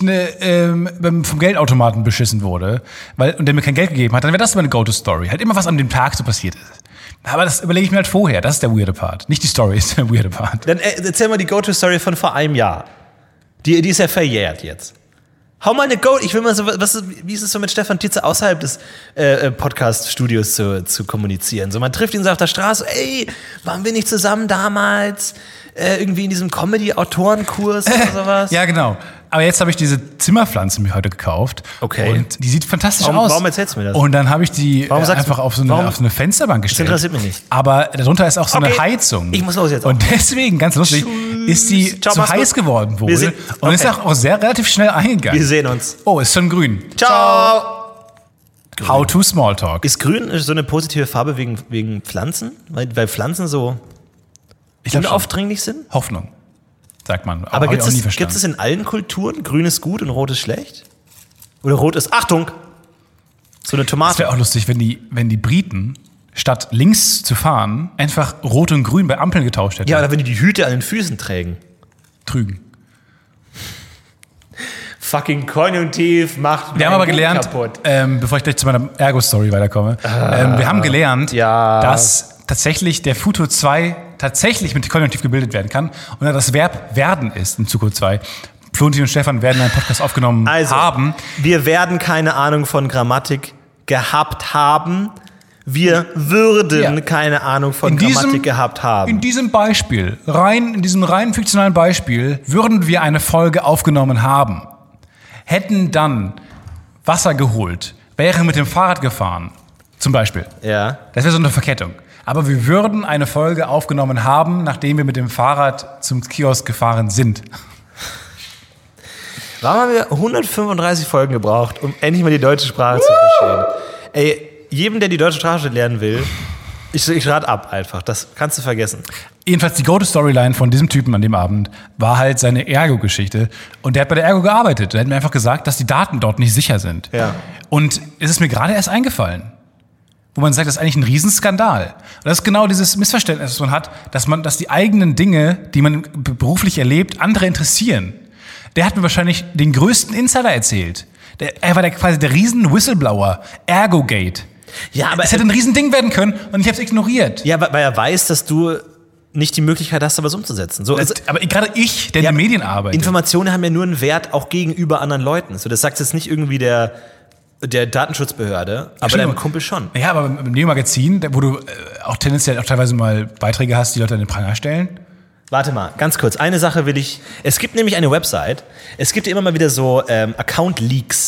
B: vom Geldautomaten beschissen wurde, und der mir kein Geld gegeben hat, dann wäre das meine Go-To-Story. Halt immer, was an dem Tag so passiert ist. Aber das überlege ich mir halt vorher. Das ist der weirde Part. Nicht die Story ist der weirde Part.
C: Dann erzähl mal die Go-To-Story von vor einem Jahr. Die ist ja verjährt jetzt. Hau mal eine ich will mal so, wie ist es so mit Stefan Tietze außerhalb des Podcast-Studios zu kommunizieren? So, man trifft ihn so auf der Straße, ey, waren wir nicht zusammen damals irgendwie in diesem Comedy-Autorenkurs oder sowas?
B: Ja, genau. Aber jetzt habe ich diese Zimmerpflanze mir heute gekauft.
C: Okay.
B: Und die sieht fantastisch aus.
C: Warum erzählst du mir das?
B: Und dann habe ich die einfach auf so eine Fensterbank gestellt.
C: Das interessiert mich nicht.
B: Aber darunter ist auch so eine Heizung.
C: Ich muss los jetzt.
B: Und deswegen, ganz lustig, ist die zu heiß geworden wohl. Und ist auch sehr relativ schnell eingegangen.
C: Wir sehen uns.
B: Oh, ist schon grün.
C: Ciao.
B: Grün. How to Smalltalk.
C: Ist grün so eine positive Farbe wegen Pflanzen? Weil Pflanzen so unaufdringlich sind?
B: Hoffnung, sagt man.
C: Aber gibt es in allen Kulturen grün ist gut und rot ist schlecht? Oder rot ist, Achtung, so eine Tomate.
B: Das wäre auch lustig, wenn die Briten statt links zu fahren, einfach rot und grün bei Ampeln getauscht hätten.
C: Ja, oder wenn die Hüte an den Füßen
B: trügen.
C: Fucking Konjunktiv macht
B: wir haben aber gelernt, bevor ich gleich zu meiner Ergo-Story weiterkomme, wir haben gelernt, dass tatsächlich der Futur 2 tatsächlich mit Konjunktiv gebildet werden kann und das Verb werden ist in Zukunft 2. Florentin und Stefan werden einen Podcast aufgenommen haben.
C: Wir werden keine Ahnung von Grammatik gehabt haben. Wir würden keine Ahnung von Grammatik gehabt haben.
B: In diesem Beispiel, in diesem rein fiktionalen Beispiel, würden wir eine Folge aufgenommen haben, hätten dann Wasser geholt, wären mit dem Fahrrad gefahren, zum Beispiel.
C: Ja.
B: Das wäre so eine Verkettung. Aber wir würden eine Folge aufgenommen haben, nachdem wir mit dem Fahrrad zum Kiosk gefahren sind.
C: Warum haben wir 135 Folgen gebraucht, um endlich mal die deutsche Sprache zu verstehen? Ey, jedem, der die deutsche Sprache lernen will, ich rate ab einfach. Das kannst du vergessen.
B: Jedenfalls die Go-To-Storyline von diesem Typen an dem Abend war halt seine Ergo-Geschichte. Und der hat bei der Ergo gearbeitet. Der hat mir einfach gesagt, dass die Daten dort nicht sicher sind.
C: Ja.
B: Und es ist mir gerade erst eingefallen. Wo man sagt, das ist eigentlich ein Riesenskandal. Und das ist genau dieses Missverständnis, das man hat, dass die eigenen Dinge, die man beruflich erlebt, andere interessieren. Der hat mir wahrscheinlich den größten Insider erzählt. Er war quasi der Riesen-Whistleblower. Ergo-Gate.
C: Ja, aber
B: es hätte ein Riesending werden können und ich habe es ignoriert.
C: Ja, weil er weiß, dass du nicht die Möglichkeit hast, da was umzusetzen. So,
B: aber gerade ich, der in den Medien arbeitet.
C: Informationen haben ja nur einen Wert auch gegenüber anderen Leuten. So, das sagt jetzt nicht irgendwie der Datenschutzbehörde, aber deinem Kumpel schon.
B: Ja, aber im Neo-Magazin, wo du auch tendenziell auch teilweise mal Beiträge hast, die Leute an den Pranger stellen.
C: Warte mal, ganz kurz. Eine Sache es gibt nämlich eine Website, es gibt immer mal wieder so Account-Leaks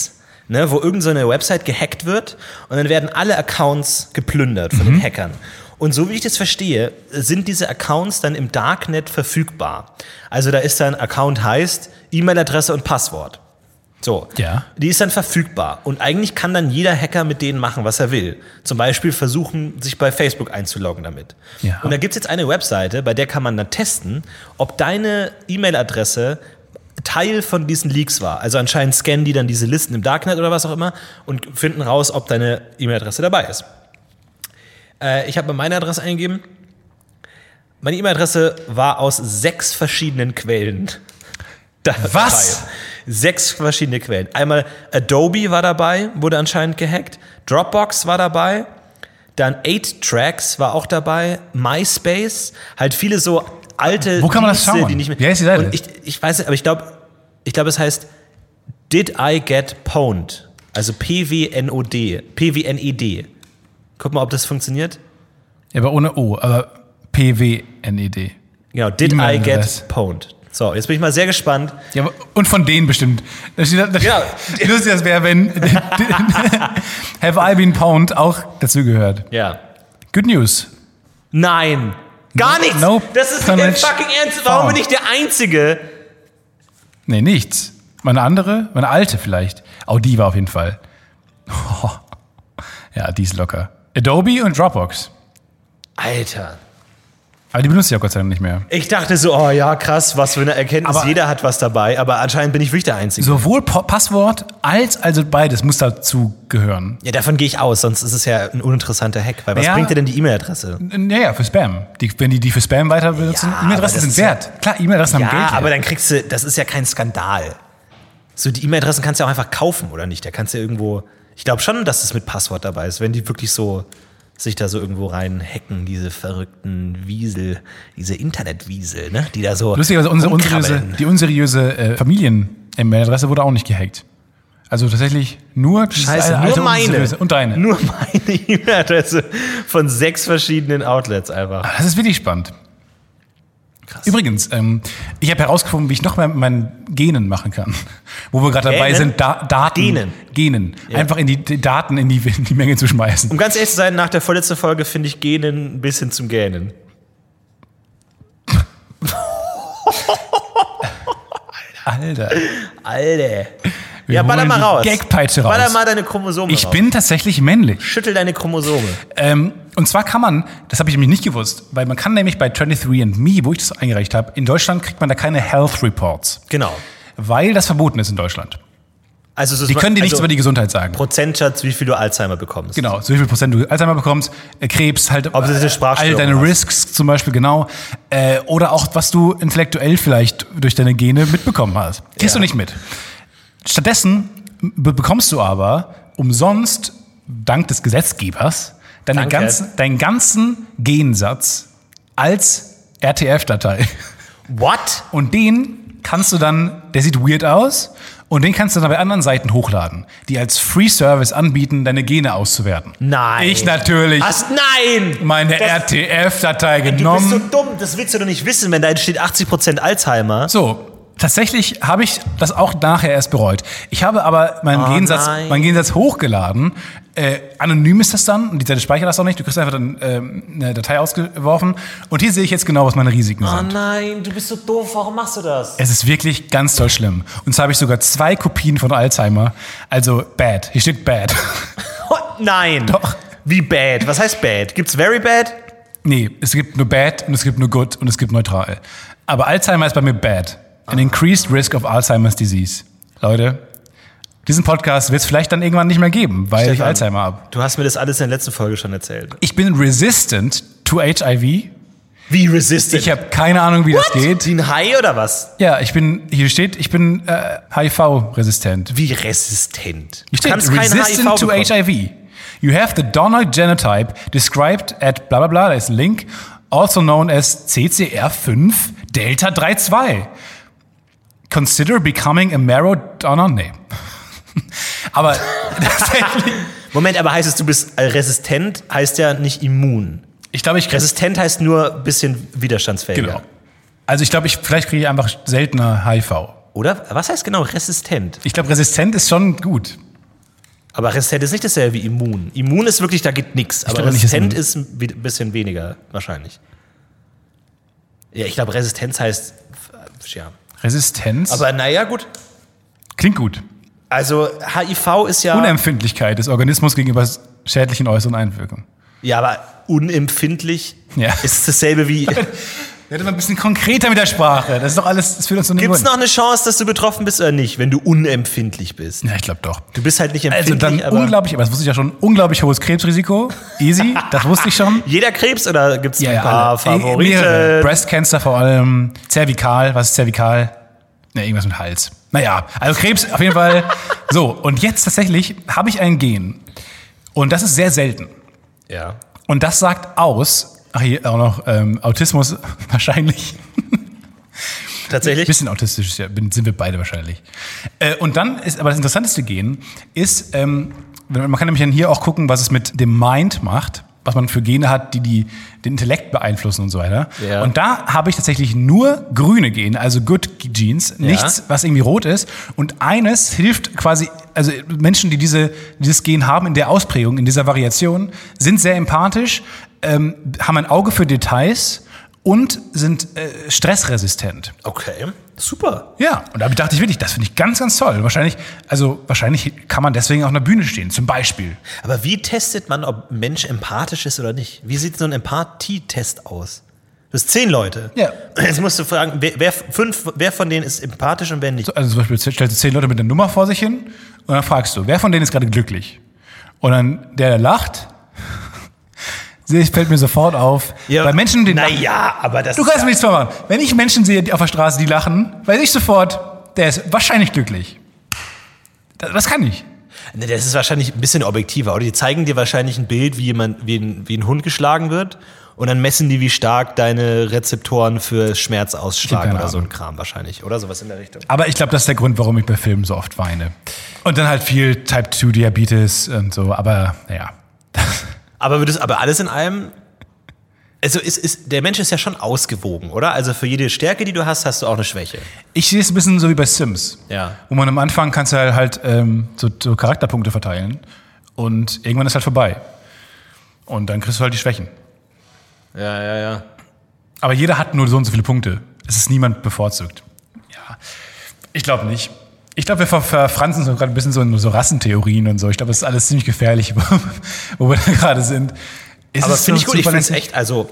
C: ne, wo irgend so eine Website gehackt wird und dann werden alle Accounts geplündert von den Hackern. Und so wie ich das verstehe, sind diese Accounts dann im Darknet verfügbar. Also da ist dann Account heißt E-Mail-Adresse und Passwort. So,
B: Ja.
C: Die ist dann verfügbar. Und eigentlich kann dann jeder Hacker mit denen machen, was er will. Zum Beispiel versuchen, sich bei Facebook einzuloggen damit.
B: Ja.
C: Und da gibt es jetzt eine Webseite, bei der kann man dann testen, ob deine E-Mail-Adresse Teil von diesen Leaks war. Also anscheinend scannen die dann diese Listen im Darknet oder was auch immer und finden raus, ob deine E-Mail-Adresse dabei ist. Ich habe meine Adresse eingegeben. Meine E-Mail-Adresse war aus 6 verschiedenen Quellen.
B: Was?
C: 6 verschiedene Quellen. Einmal Adobe war dabei, wurde anscheinend gehackt. Dropbox war dabei. Dann 8Tracks war auch dabei. MySpace. Halt viele so alte
B: Wo kann man das
C: Dienste,
B: schauen?
C: die nicht mehr.
B: Wie heißt die Seite?
C: Und ich weiß nicht, aber ich glaube, es heißt Did I Get Pwned? Also PWNOD. PWNED. Guck mal, ob das funktioniert.
B: Ja, aber ohne O, aber PWNED.
C: Genau, Did I
B: E-Mail-Adresse.
C: Get Pwned? So, jetzt bin ich mal sehr gespannt.
B: Ja, aber- und von denen bestimmt. Das
C: Genau.
B: Lustig, das wäre, wenn Have I Been Pwned auch dazu gehört.
C: Ja.
B: Good News.
C: Nein. Gar nichts.
B: no
C: Das ist nicht der
B: permit
C: fucking Ernst. Warum
B: found.
C: bin ich der Einzige?
B: Nee, nichts. Meine alte vielleicht. Auch die war auf jeden Fall. Ja, die ist locker. Adobe und Dropbox.
C: Alter.
B: Aber die benutze ich auch Gott sei Dank nicht mehr.
C: Ich dachte so, oh ja, krass, was für eine Erkenntnis.
B: Aber-
C: Jeder hat was dabei, aber anscheinend bin ich wirklich der Einzige.
B: Sowohl Passwort als also beides muss dazu gehören.
C: Ja, davon gehe ich aus, sonst ist es ja ein uninteressanter Hack. Weil was
B: Ja.
C: bringt dir denn die E-Mail-Adresse?
B: Ja, für Spam. Wenn die für Spam weiter benutzen,
C: Ja,
B: E-Mail-Adressen
C: aber das
B: sind
C: ist
B: wert. Klar, E-Mail-Adressen haben Geld.
C: Ja, aber
B: wert.
C: dann kriegst du, das ist ja kein Skandal. So, die E-Mail-Adressen kannst du ja auch einfach kaufen, oder nicht? Da kannst du ja irgendwo, ich glaube schon, dass es mit Passwort dabei ist, wenn die wirklich so sich da so irgendwo rein hacken, diese verrückten Wiesel, diese Internetwiesel, ne? Die da so
B: Lustigerweise
C: rumkrabbeln.
B: die unseriöse Familien-E-Mail-Adresse wurde auch nicht gehackt. Also tatsächlich nur dieses
C: Scheiße,
B: alte
C: nur meine.
B: unseriöse- und deine.
C: Nur meine E-Mail-Adresse von 6 verschiedenen Outlets einfach.
B: Das ist wirklich spannend.
C: Krass.
B: Übrigens, ich habe herausgefunden, wie ich noch mehr mit meinen Genen machen kann. Wo wir gerade dabei
C: Genen?
B: sind, Daten. Genen.
C: Ja.
B: Einfach in die Daten in die Menge zu schmeißen.
C: Um ganz ehrlich zu sein, nach der vorletzten Folge finde ich Gähnen ein bisschen zum Gähnen.
B: Alter.
C: Alter.
B: Wir
C: Ja, baller
B: holen
C: mal
B: die
C: raus.
B: Gagpeitsche raus.
C: Baller mal deine Chromosome
B: Ich
C: raus.
B: bin tatsächlich männlich.
C: Schüttel deine Chromosome.
B: Und zwar kann man, das habe ich nämlich nicht gewusst, weil man kann nämlich bei 23andMe, wo ich das eingereicht habe, in Deutschland kriegt man da keine Health Reports,
C: Genau.
B: weil das verboten ist in Deutschland.
C: Also so
B: Die können dir nichts über die Gesundheit sagen.
C: Prozentschatz, wie viel du Alzheimer bekommst.
B: Genau, so wie viel Prozent du Alzheimer bekommst, Krebs, halt
C: Ob du eine
B: all
C: Sprachstörung
B: deine
C: hast.
B: Risks zum Beispiel, genau. Oder auch, was du intellektuell vielleicht durch deine Gene mitbekommen hast. Kriegst
C: Ja.
B: du nicht mit. Stattdessen bekommst du aber umsonst, dank des Gesetzgebers, deinen ganzen Gensatz als RTF-Datei.
C: What?
B: Und den kannst du dann, der sieht weird aus, und den kannst du dann bei anderen Seiten hochladen, die als Free Service anbieten, deine Gene auszuwerten.
C: Nein.
B: Ich natürlich
C: Was? Nein!
B: meine
C: Das-
B: RTF-Datei
C: Du bist
B: genommen.
C: so dumm, das willst du doch nicht wissen, wenn da steht 80% Alzheimer.
B: So, tatsächlich habe ich das auch nachher erst bereut. Ich habe aber meinen Gegensatz hochgeladen. Anonym ist das dann, und die Seite speichert das auch nicht. Du kriegst einfach dann eine Datei ausgeworfen. Und hier sehe ich jetzt genau, was meine Risiken
C: Oh
B: sind.
C: nein, du bist so doof, warum machst du das?
B: Es ist wirklich ganz toll schlimm. Und zwar habe ich sogar 2 Kopien von Alzheimer. Also bad. Hier steht bad.
C: Oh, nein.
B: Doch.
C: Wie bad? Was heißt bad? Gibt's very bad?
B: Nee, es gibt nur bad und es gibt nur good und es gibt neutral. Aber Alzheimer ist bei mir bad. An increased risk of Alzheimer's disease. Leute, diesen Podcast wird es vielleicht dann irgendwann nicht mehr geben, weil ich
C: Stefan,
B: Alzheimer habe.
C: Du hast mir das alles in der letzten Folge schon erzählt.
B: Ich bin resistant to HIV.
C: Wie resistant?
B: Ich habe keine Ahnung, wie das geht.
C: Wie ein Hai oder was?
B: Ja, ich bin HIV-resistent.
C: Wie resistent?
B: Hier
C: Du
B: steht,
C: kannst kein
B: resistant
C: HIV
B: to
C: bekommen.
B: HIV. You have the donor genotype described at bla bla bla, da ist ein Link, also known as CCR5 Delta 32. Consider becoming a marrow donor? Nee. Aber tatsächlich,
C: Moment, aber heißt es, du bist resistent, heißt ja nicht immun.
B: ich glaube, ich kriege
C: Resistent heißt nur ein bisschen widerstandsfähiger.
B: genau. Also ich glaube, vielleicht kriege ich einfach seltener HIV.
C: Oder? Was heißt genau resistent?
B: Ich glaube, resistent ist schon gut.
C: Aber resistent ist nicht dasselbe wie immun. Immun ist wirklich, da geht nichts. Aber
B: glaube nicht,
C: resistent ist ein bisschen weniger wahrscheinlich. Ja, ich glaube, Resistenz heißt, ja.
B: Resistenz?
C: Aber naja, gut.
B: Klingt gut.
C: Also HIV ist ja...
B: Unempfindlichkeit des Organismus gegenüber schädlichen äußeren Einwirkungen.
C: Ja, aber unempfindlich
B: Ja.
C: ist dasselbe wie...
B: Werd mal ein bisschen konkreter mit der Sprache. Das ist doch alles, das führt uns so
C: Gibt es noch eine Chance, dass du betroffen bist oder nicht, wenn du unempfindlich bist?
B: Ja, ich glaube doch.
C: Du bist halt nicht
B: Also
C: empfindlich,
B: dann
C: aber...
B: unglaublich, aber das wusste ich ja schon, unglaublich hohes Krebsrisiko. Easy, das wusste ich schon.
C: Jeder Krebs oder gibt es ein
B: Ja,
C: paar
B: alle.
C: Favoriten?
B: Mehrere. Breast Cancer vor allem, Zervikal, was ist Zervikal? Ne, irgendwas mit Hals. Naja, also Krebs auf jeden Fall. So, und jetzt tatsächlich habe ich ein Gen. Und das ist sehr selten.
C: Ja.
B: Und das sagt aus, ach hier auch noch Autismus wahrscheinlich.
C: Tatsächlich?
B: Bisschen autistisch ja, sind wir beide wahrscheinlich. Und dann ist aber das interessanteste Gen ist, man kann nämlich dann hier auch gucken, was es mit dem Mind macht, was man für Gene hat, die den Intellekt beeinflussen und so weiter.
C: Ja.
B: Und da habe ich tatsächlich nur grüne Gene, also Good Genes, nichts, was irgendwie rot ist. Und eines hilft quasi, also Menschen, die dieses Gen haben in der Ausprägung, in dieser Variation, sind sehr empathisch, haben ein Auge für Details und sind stressresistent.
C: Okay, super.
B: Ja, und da dachte ich wirklich, das finde ich ganz, ganz toll. Wahrscheinlich kann man deswegen auf einer Bühne stehen, zum Beispiel.
C: Aber wie testet man, ob ein Mensch empathisch ist oder nicht? Wie sieht so ein Empathietest aus? Du hast 10 Leute.
B: Ja.
C: Jetzt musst du fragen, wer von denen ist empathisch und wer nicht?
B: Also zum Beispiel stellst du 10 Leute mit einer Nummer vor sich hin und dann fragst du, wer von denen ist gerade glücklich? Und dann der lacht, fällt mir sofort auf.
C: Ja,
B: bei Menschen, die
C: naja, aber das
B: Du kannst mir nichts vormachen. Wenn ich Menschen sehe auf der Straße, die lachen, weiß ich sofort, der ist wahrscheinlich glücklich. Das kann ich.
C: Ne, das ist wahrscheinlich ein bisschen objektiver. Oder die zeigen dir wahrscheinlich ein Bild, wie ein Hund geschlagen wird. Und dann messen die, wie stark deine Rezeptoren für Schmerz ausschlagen
B: Keine
C: oder so ein
B: Ahnung.
C: Kram wahrscheinlich. Oder sowas in der Richtung.
B: Aber ich glaube, das ist der Grund, warum ich bei Filmen so oft weine. Und dann halt viel Type-2-Diabetes und so. Aber naja.
C: Aber alles in allem, also der Mensch ist ja schon ausgewogen, oder? Also für jede Stärke, die du hast du auch eine Schwäche.
B: Ich sehe es ein bisschen so wie bei Sims.
C: Ja.
B: Wo man am Anfang kannst du halt so Charakterpunkte verteilen. Und irgendwann ist halt vorbei. Und dann kriegst du halt die Schwächen.
C: Ja.
B: Aber jeder hat nur so und so viele Punkte. Es ist niemand bevorzugt. Ja, ich glaube nicht. Ich glaube, wir verfransen so gerade ein bisschen so Rassentheorien und so. Ich glaube, das ist alles ziemlich gefährlich, wo wir da gerade sind.
C: Aber finde ich gut. Ich finde es echt, also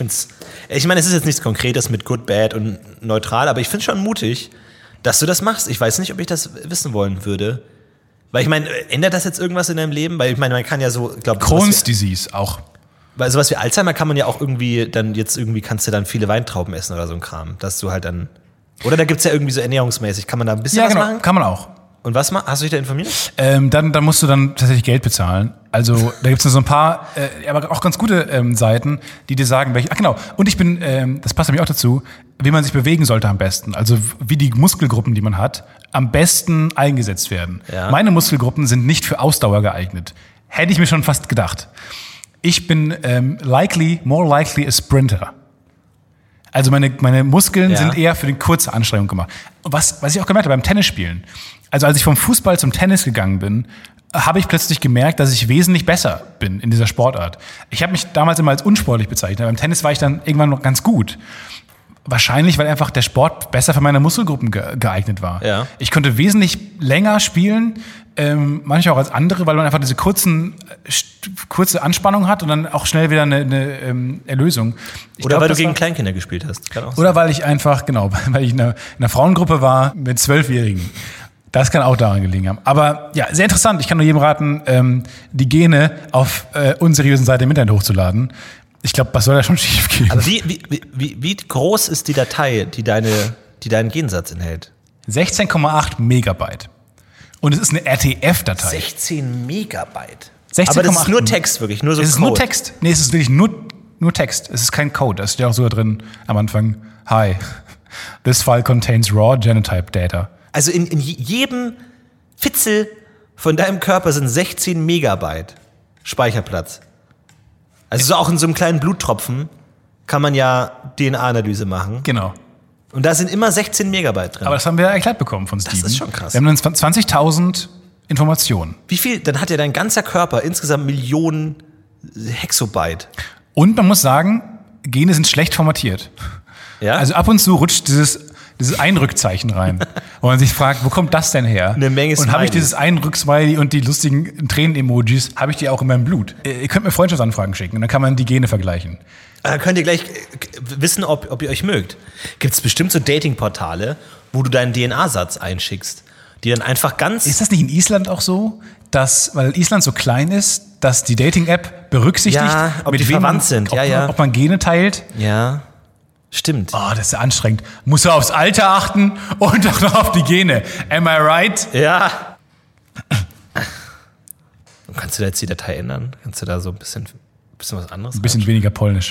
C: ich meine, es ist jetzt nichts Konkretes mit Good, Bad und neutral, aber ich finde es schon mutig, dass du das machst. Ich weiß nicht, ob ich das wissen wollen würde. Weil ich meine, ändert das jetzt irgendwas in deinem Leben? Weil ich meine, man kann ja so, glaube ich,
B: Crohn's Disease auch.
C: Weil sowas wie Alzheimer kann man ja auch irgendwie kannst du dann viele Weintrauben essen oder so ein Kram, dass du halt dann, oder da gibt's ja irgendwie so ernährungsmäßig, kann man da ein bisschen was machen?
B: Kann man auch.
C: Und was hast du dich da informiert?
B: Dann musst du dann tatsächlich Geld bezahlen. Also da gibt's so ein paar, aber auch ganz gute Seiten, die dir sagen, welche. Ach genau. Und ich bin, das passt nämlich auch dazu, wie man sich bewegen sollte am besten. Also wie die Muskelgruppen, die man hat, am besten eingesetzt werden.
C: Ja.
B: Meine Muskelgruppen sind nicht für Ausdauer geeignet. Hätte ich mir schon fast gedacht. Ich bin more likely a Sprinter. Also meine Muskeln sind eher für die kurze Anstrengung gemacht. Was ich auch gemerkt habe beim Tennisspielen. Also als ich vom Fußball zum Tennis gegangen bin, habe ich plötzlich gemerkt, dass ich wesentlich besser bin in dieser Sportart. Ich habe mich damals immer als unsportlich bezeichnet. Beim Tennis war ich dann irgendwann noch ganz gut. Wahrscheinlich, weil einfach der Sport besser für meine Muskelgruppen geeignet war. Ja. Ich konnte wesentlich länger spielen, manchmal auch als andere, weil man einfach diese kurze Anspannung hat und dann auch schnell wieder eine Erlösung.
C: Oder weil du gegen Kleinkinder gespielt hast. Kann auch sein.
B: Oder weil ich einfach, weil ich in einer Frauengruppe war mit 12-Jährigen. Das kann auch daran gelegen haben. Aber ja, sehr interessant. Ich kann nur jedem raten, die Gene auf unseriösen Seiten im Internet hochzuladen. Ich glaube, was soll da schon schief gehen?
C: Aber wie groß ist die Datei, die deinen Gensatz enthält?
B: 16,8 Megabyte. Und es ist eine RTF-Datei.
C: 16 Megabyte?
B: 16,8.
C: Aber das ist nur Text, wirklich, nur so
B: Es ist
C: Code.
B: nur Text. Nee, es ist wirklich nur Text. Es ist kein Code. Da steht auch sogar drin am Anfang, hi, this file contains raw genotype data.
C: Also in jedem Fitzel von deinem Körper sind 16 Megabyte Speicherplatz. Also so auch in so einem kleinen Bluttropfen kann man ja DNA-Analyse machen.
B: Genau.
C: Und da sind immer 16 Megabyte drin.
B: Aber das haben wir erklärt bekommen von Steven.
C: Das ist schon krass.
B: Wir haben dann 20.000 Informationen.
C: Wie viel? Dann hat ja dein ganzer Körper insgesamt Millionen Hexobyte.
B: Und man muss sagen, Gene sind schlecht formatiert.
C: Ja?
B: Also ab und zu rutscht dieses Einrückzeichen rein. Wo man sich fragt, wo kommt das denn her?
C: Eine Menge
B: Und habe ich
C: Smileys.
B: dieses Einrück-Smiley und die lustigen Tränen-Emojis, habe ich die auch in meinem Blut? Ihr könnt mir Freundschaftsanfragen schicken und dann kann man die Gene vergleichen.
C: Dann könnt ihr gleich wissen, ob ihr euch mögt. Gibt es bestimmt so Dating-Portale, wo du deinen DNA-Satz einschickst, die dann einfach ganz...
B: Ist das nicht in Island auch so, dass, weil Island so klein ist, dass die Dating-App berücksichtigt,
C: Ja, ob die
B: wem
C: verwandt
B: man,
C: sind.
B: ob,
C: Ja, ja.
B: ob man Gene teilt?
C: Ja, stimmt.
B: Oh, das ist ja anstrengend. Muss er aufs Alter achten und auch noch auf die Gene. Am I right?
C: Ja. Und kannst du da jetzt die Datei ändern? Kannst du da so ein bisschen was anderes
B: Ein bisschen weniger polnisch.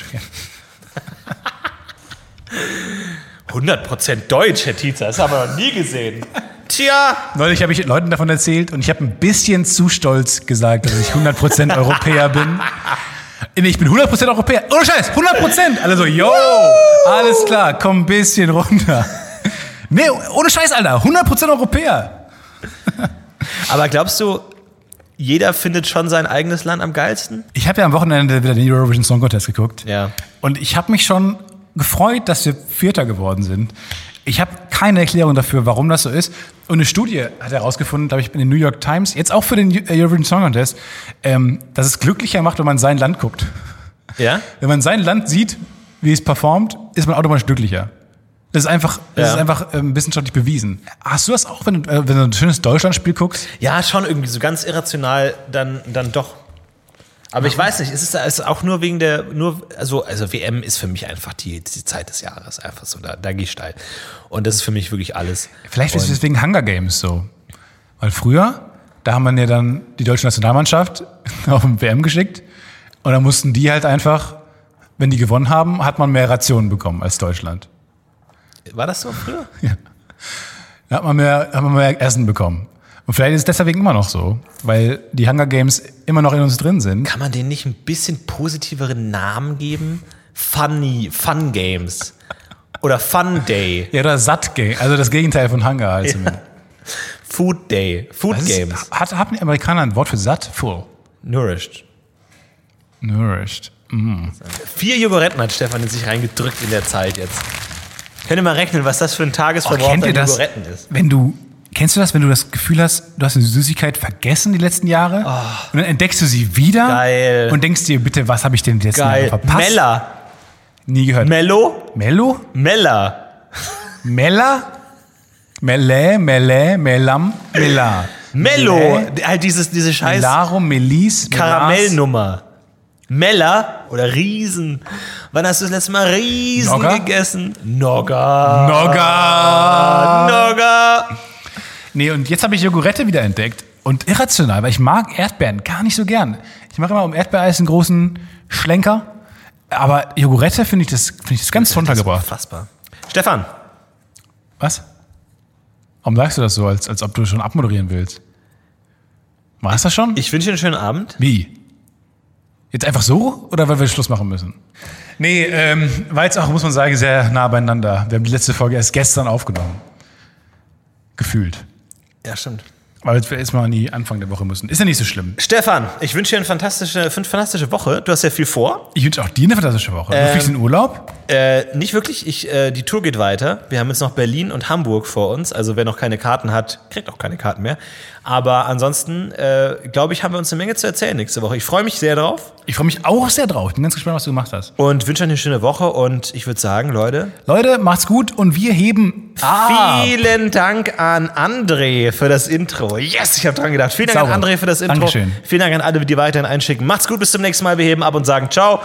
C: 100% Deutsch, Herr Tietzer. Das haben wir noch nie gesehen. Tja.
B: Neulich habe ich Leuten davon erzählt und ich habe ein bisschen zu stolz gesagt, dass ich 100% Europäer bin. Nee, ich bin 100% Europäer. Oh Scheiß, 100%. Alle so, yo, alles klar, komm ein bisschen runter. Nee, ohne Scheiß, Alter, 100% Europäer.
C: Aber glaubst du, jeder findet schon sein eigenes Land am geilsten?
B: Ich habe ja am Wochenende wieder den Eurovision Song Contest geguckt.
C: Ja.
B: Und ich habe mich schon gefreut, dass wir Vierter geworden sind. Ich habe keine Erklärung dafür, warum das so ist. Und eine Studie hat herausgefunden, glaube ich, in den New York Times, jetzt auch für den Eurovision Song Contest, dass es glücklicher macht, wenn man sein Land guckt.
C: Ja?
B: Wenn man sein Land sieht, wie es performt, ist man automatisch glücklicher. Das ist einfach wissenschaftlich bewiesen. Hast du das auch, wenn du ein schönes Deutschlandspiel guckst?
C: Ja, schon irgendwie so ganz irrational dann doch. Aber ich weiß nicht, es ist auch nur wegen also WM ist für mich einfach die Zeit des Jahres, einfach so, da gehe ich steil. Und das ist für mich wirklich alles.
B: Vielleicht ist es wegen Hunger Games so. Weil früher, da haben man ja dann die deutsche Nationalmannschaft auf den WM geschickt und dann mussten die halt einfach, wenn die gewonnen haben, hat man mehr Rationen bekommen als Deutschland.
C: War das so früher?
B: Ja. Da hat man mehr Essen bekommen. Und vielleicht ist es deswegen immer noch so, weil die Hunger Games immer noch in uns drin sind.
C: Kann man denen nicht ein bisschen positiveren Namen geben? Fun Games. Oder Fun Day.
B: Ja, oder Satt Game, also das Gegenteil von Hunger halt zumindest.
C: Food Day. Food Games.
B: Haben die Amerikaner ein Wort für satt? Full.
C: Nourished. 4 Jogoretten hat Stefan in sich reingedrückt in der Zeit jetzt. Könnt ihr mal rechnen, was das für ein Tagesverbrauch an Jogoretten ist.
B: Kennst du das, wenn du das Gefühl hast, du hast eine Süßigkeit vergessen die letzten Jahre und dann entdeckst du sie wieder
C: Geil.
B: und denkst dir, bitte, was habe ich denn die letzten Jahre verpasst?
C: Mella.
B: Nie gehört.
C: Mello?
B: Mello?
C: Mella.
B: Mella? Melle, Melle, Mellam, Mella.
C: Mello. Halt diese scheiß
B: Melarum, Melis,
C: Karamellnummer. Mella oder Riesen. Wann hast du das letzte Mal Riesen
B: Nogger?
C: gegessen? Nogger.
B: Nee, und jetzt habe ich Jogurette wieder entdeckt. Und irrational, weil ich mag Erdbeeren gar nicht so gern. Ich mache immer um Erdbeereis einen großen Schlenker. Aber Jogurette finde ich das ganz runtergebracht.
C: Unfassbar. Stefan.
B: Was? Warum sagst du das so, als ob du schon abmoderieren willst? War es das schon?
C: Ich wünsche dir einen schönen Abend.
B: Wie? Jetzt einfach so? Oder weil wir Schluss machen müssen? Nee, war jetzt auch, muss man sagen, sehr nah beieinander. Wir haben die letzte Folge erst gestern aufgenommen. Gefühlt.
C: Ja, stimmt.
B: Weil wir jetzt mal an die Anfang der Woche müssen. Ist ja nicht so schlimm.
C: Stefan, ich wünsche dir eine fantastische Woche. Du hast ja viel vor.
B: Ich wünsche auch dir eine fantastische Woche. Du fliegst in Urlaub?
C: Nicht wirklich. Die Tour geht weiter. Wir haben jetzt noch Berlin und Hamburg vor uns. Also wer noch keine Karten hat, kriegt auch keine Karten mehr. Aber ansonsten, glaube ich, haben wir uns eine Menge zu erzählen nächste Woche. Ich freue mich sehr drauf.
B: Ich freue mich auch sehr drauf. Ich bin ganz gespannt, was du gemacht hast.
C: Und wünsche euch eine schöne Woche. Und ich würde sagen, Leute,
B: macht's gut und wir heben ab.
C: Vielen Dank an André für das Intro. Yes, ich habe dran gedacht. Vielen Dank
B: Sauber.
C: an André für das Intro.
B: Dankeschön.
C: Vielen Dank an alle, die weiterhin einschicken. Macht's gut, bis zum nächsten Mal. Wir heben ab und sagen ciao.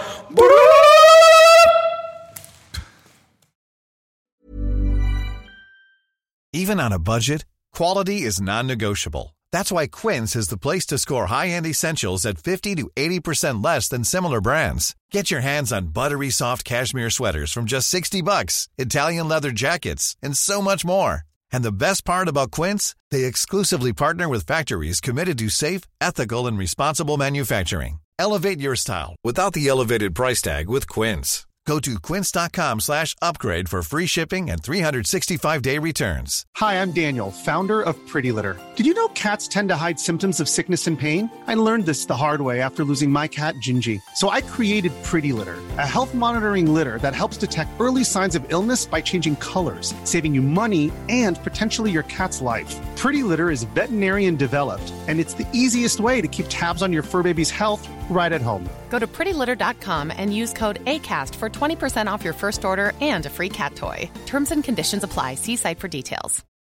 D: Even on a budget, quality is non-negotiable. That's why Quince is the place to score high-end essentials at 50 to 80% less than similar brands. Get your hands on buttery soft cashmere sweaters from just $60, Italian leather jackets, and so much more. And the best part about Quince, they exclusively partner with factories committed to safe, ethical, and responsible manufacturing. Elevate your style without the elevated price tag with Quince. Go to quince.com/upgrade for free shipping and 365-day returns.
E: Hi, I'm Daniel, founder of Pretty Litter. Did you know cats tend to hide symptoms of sickness and pain? I learned this the hard way after losing my cat, Gingy. So I created Pretty Litter, a health monitoring litter that helps detect early signs of illness by changing colors, saving you money and potentially your cat's life. Pretty Litter is veterinarian developed, and it's the easiest way to keep tabs on your fur baby's health right at home.
F: Go to prettylitter.com and use code ACAST for 20% off your first order and a free cat toy. Terms and conditions apply. See site for details.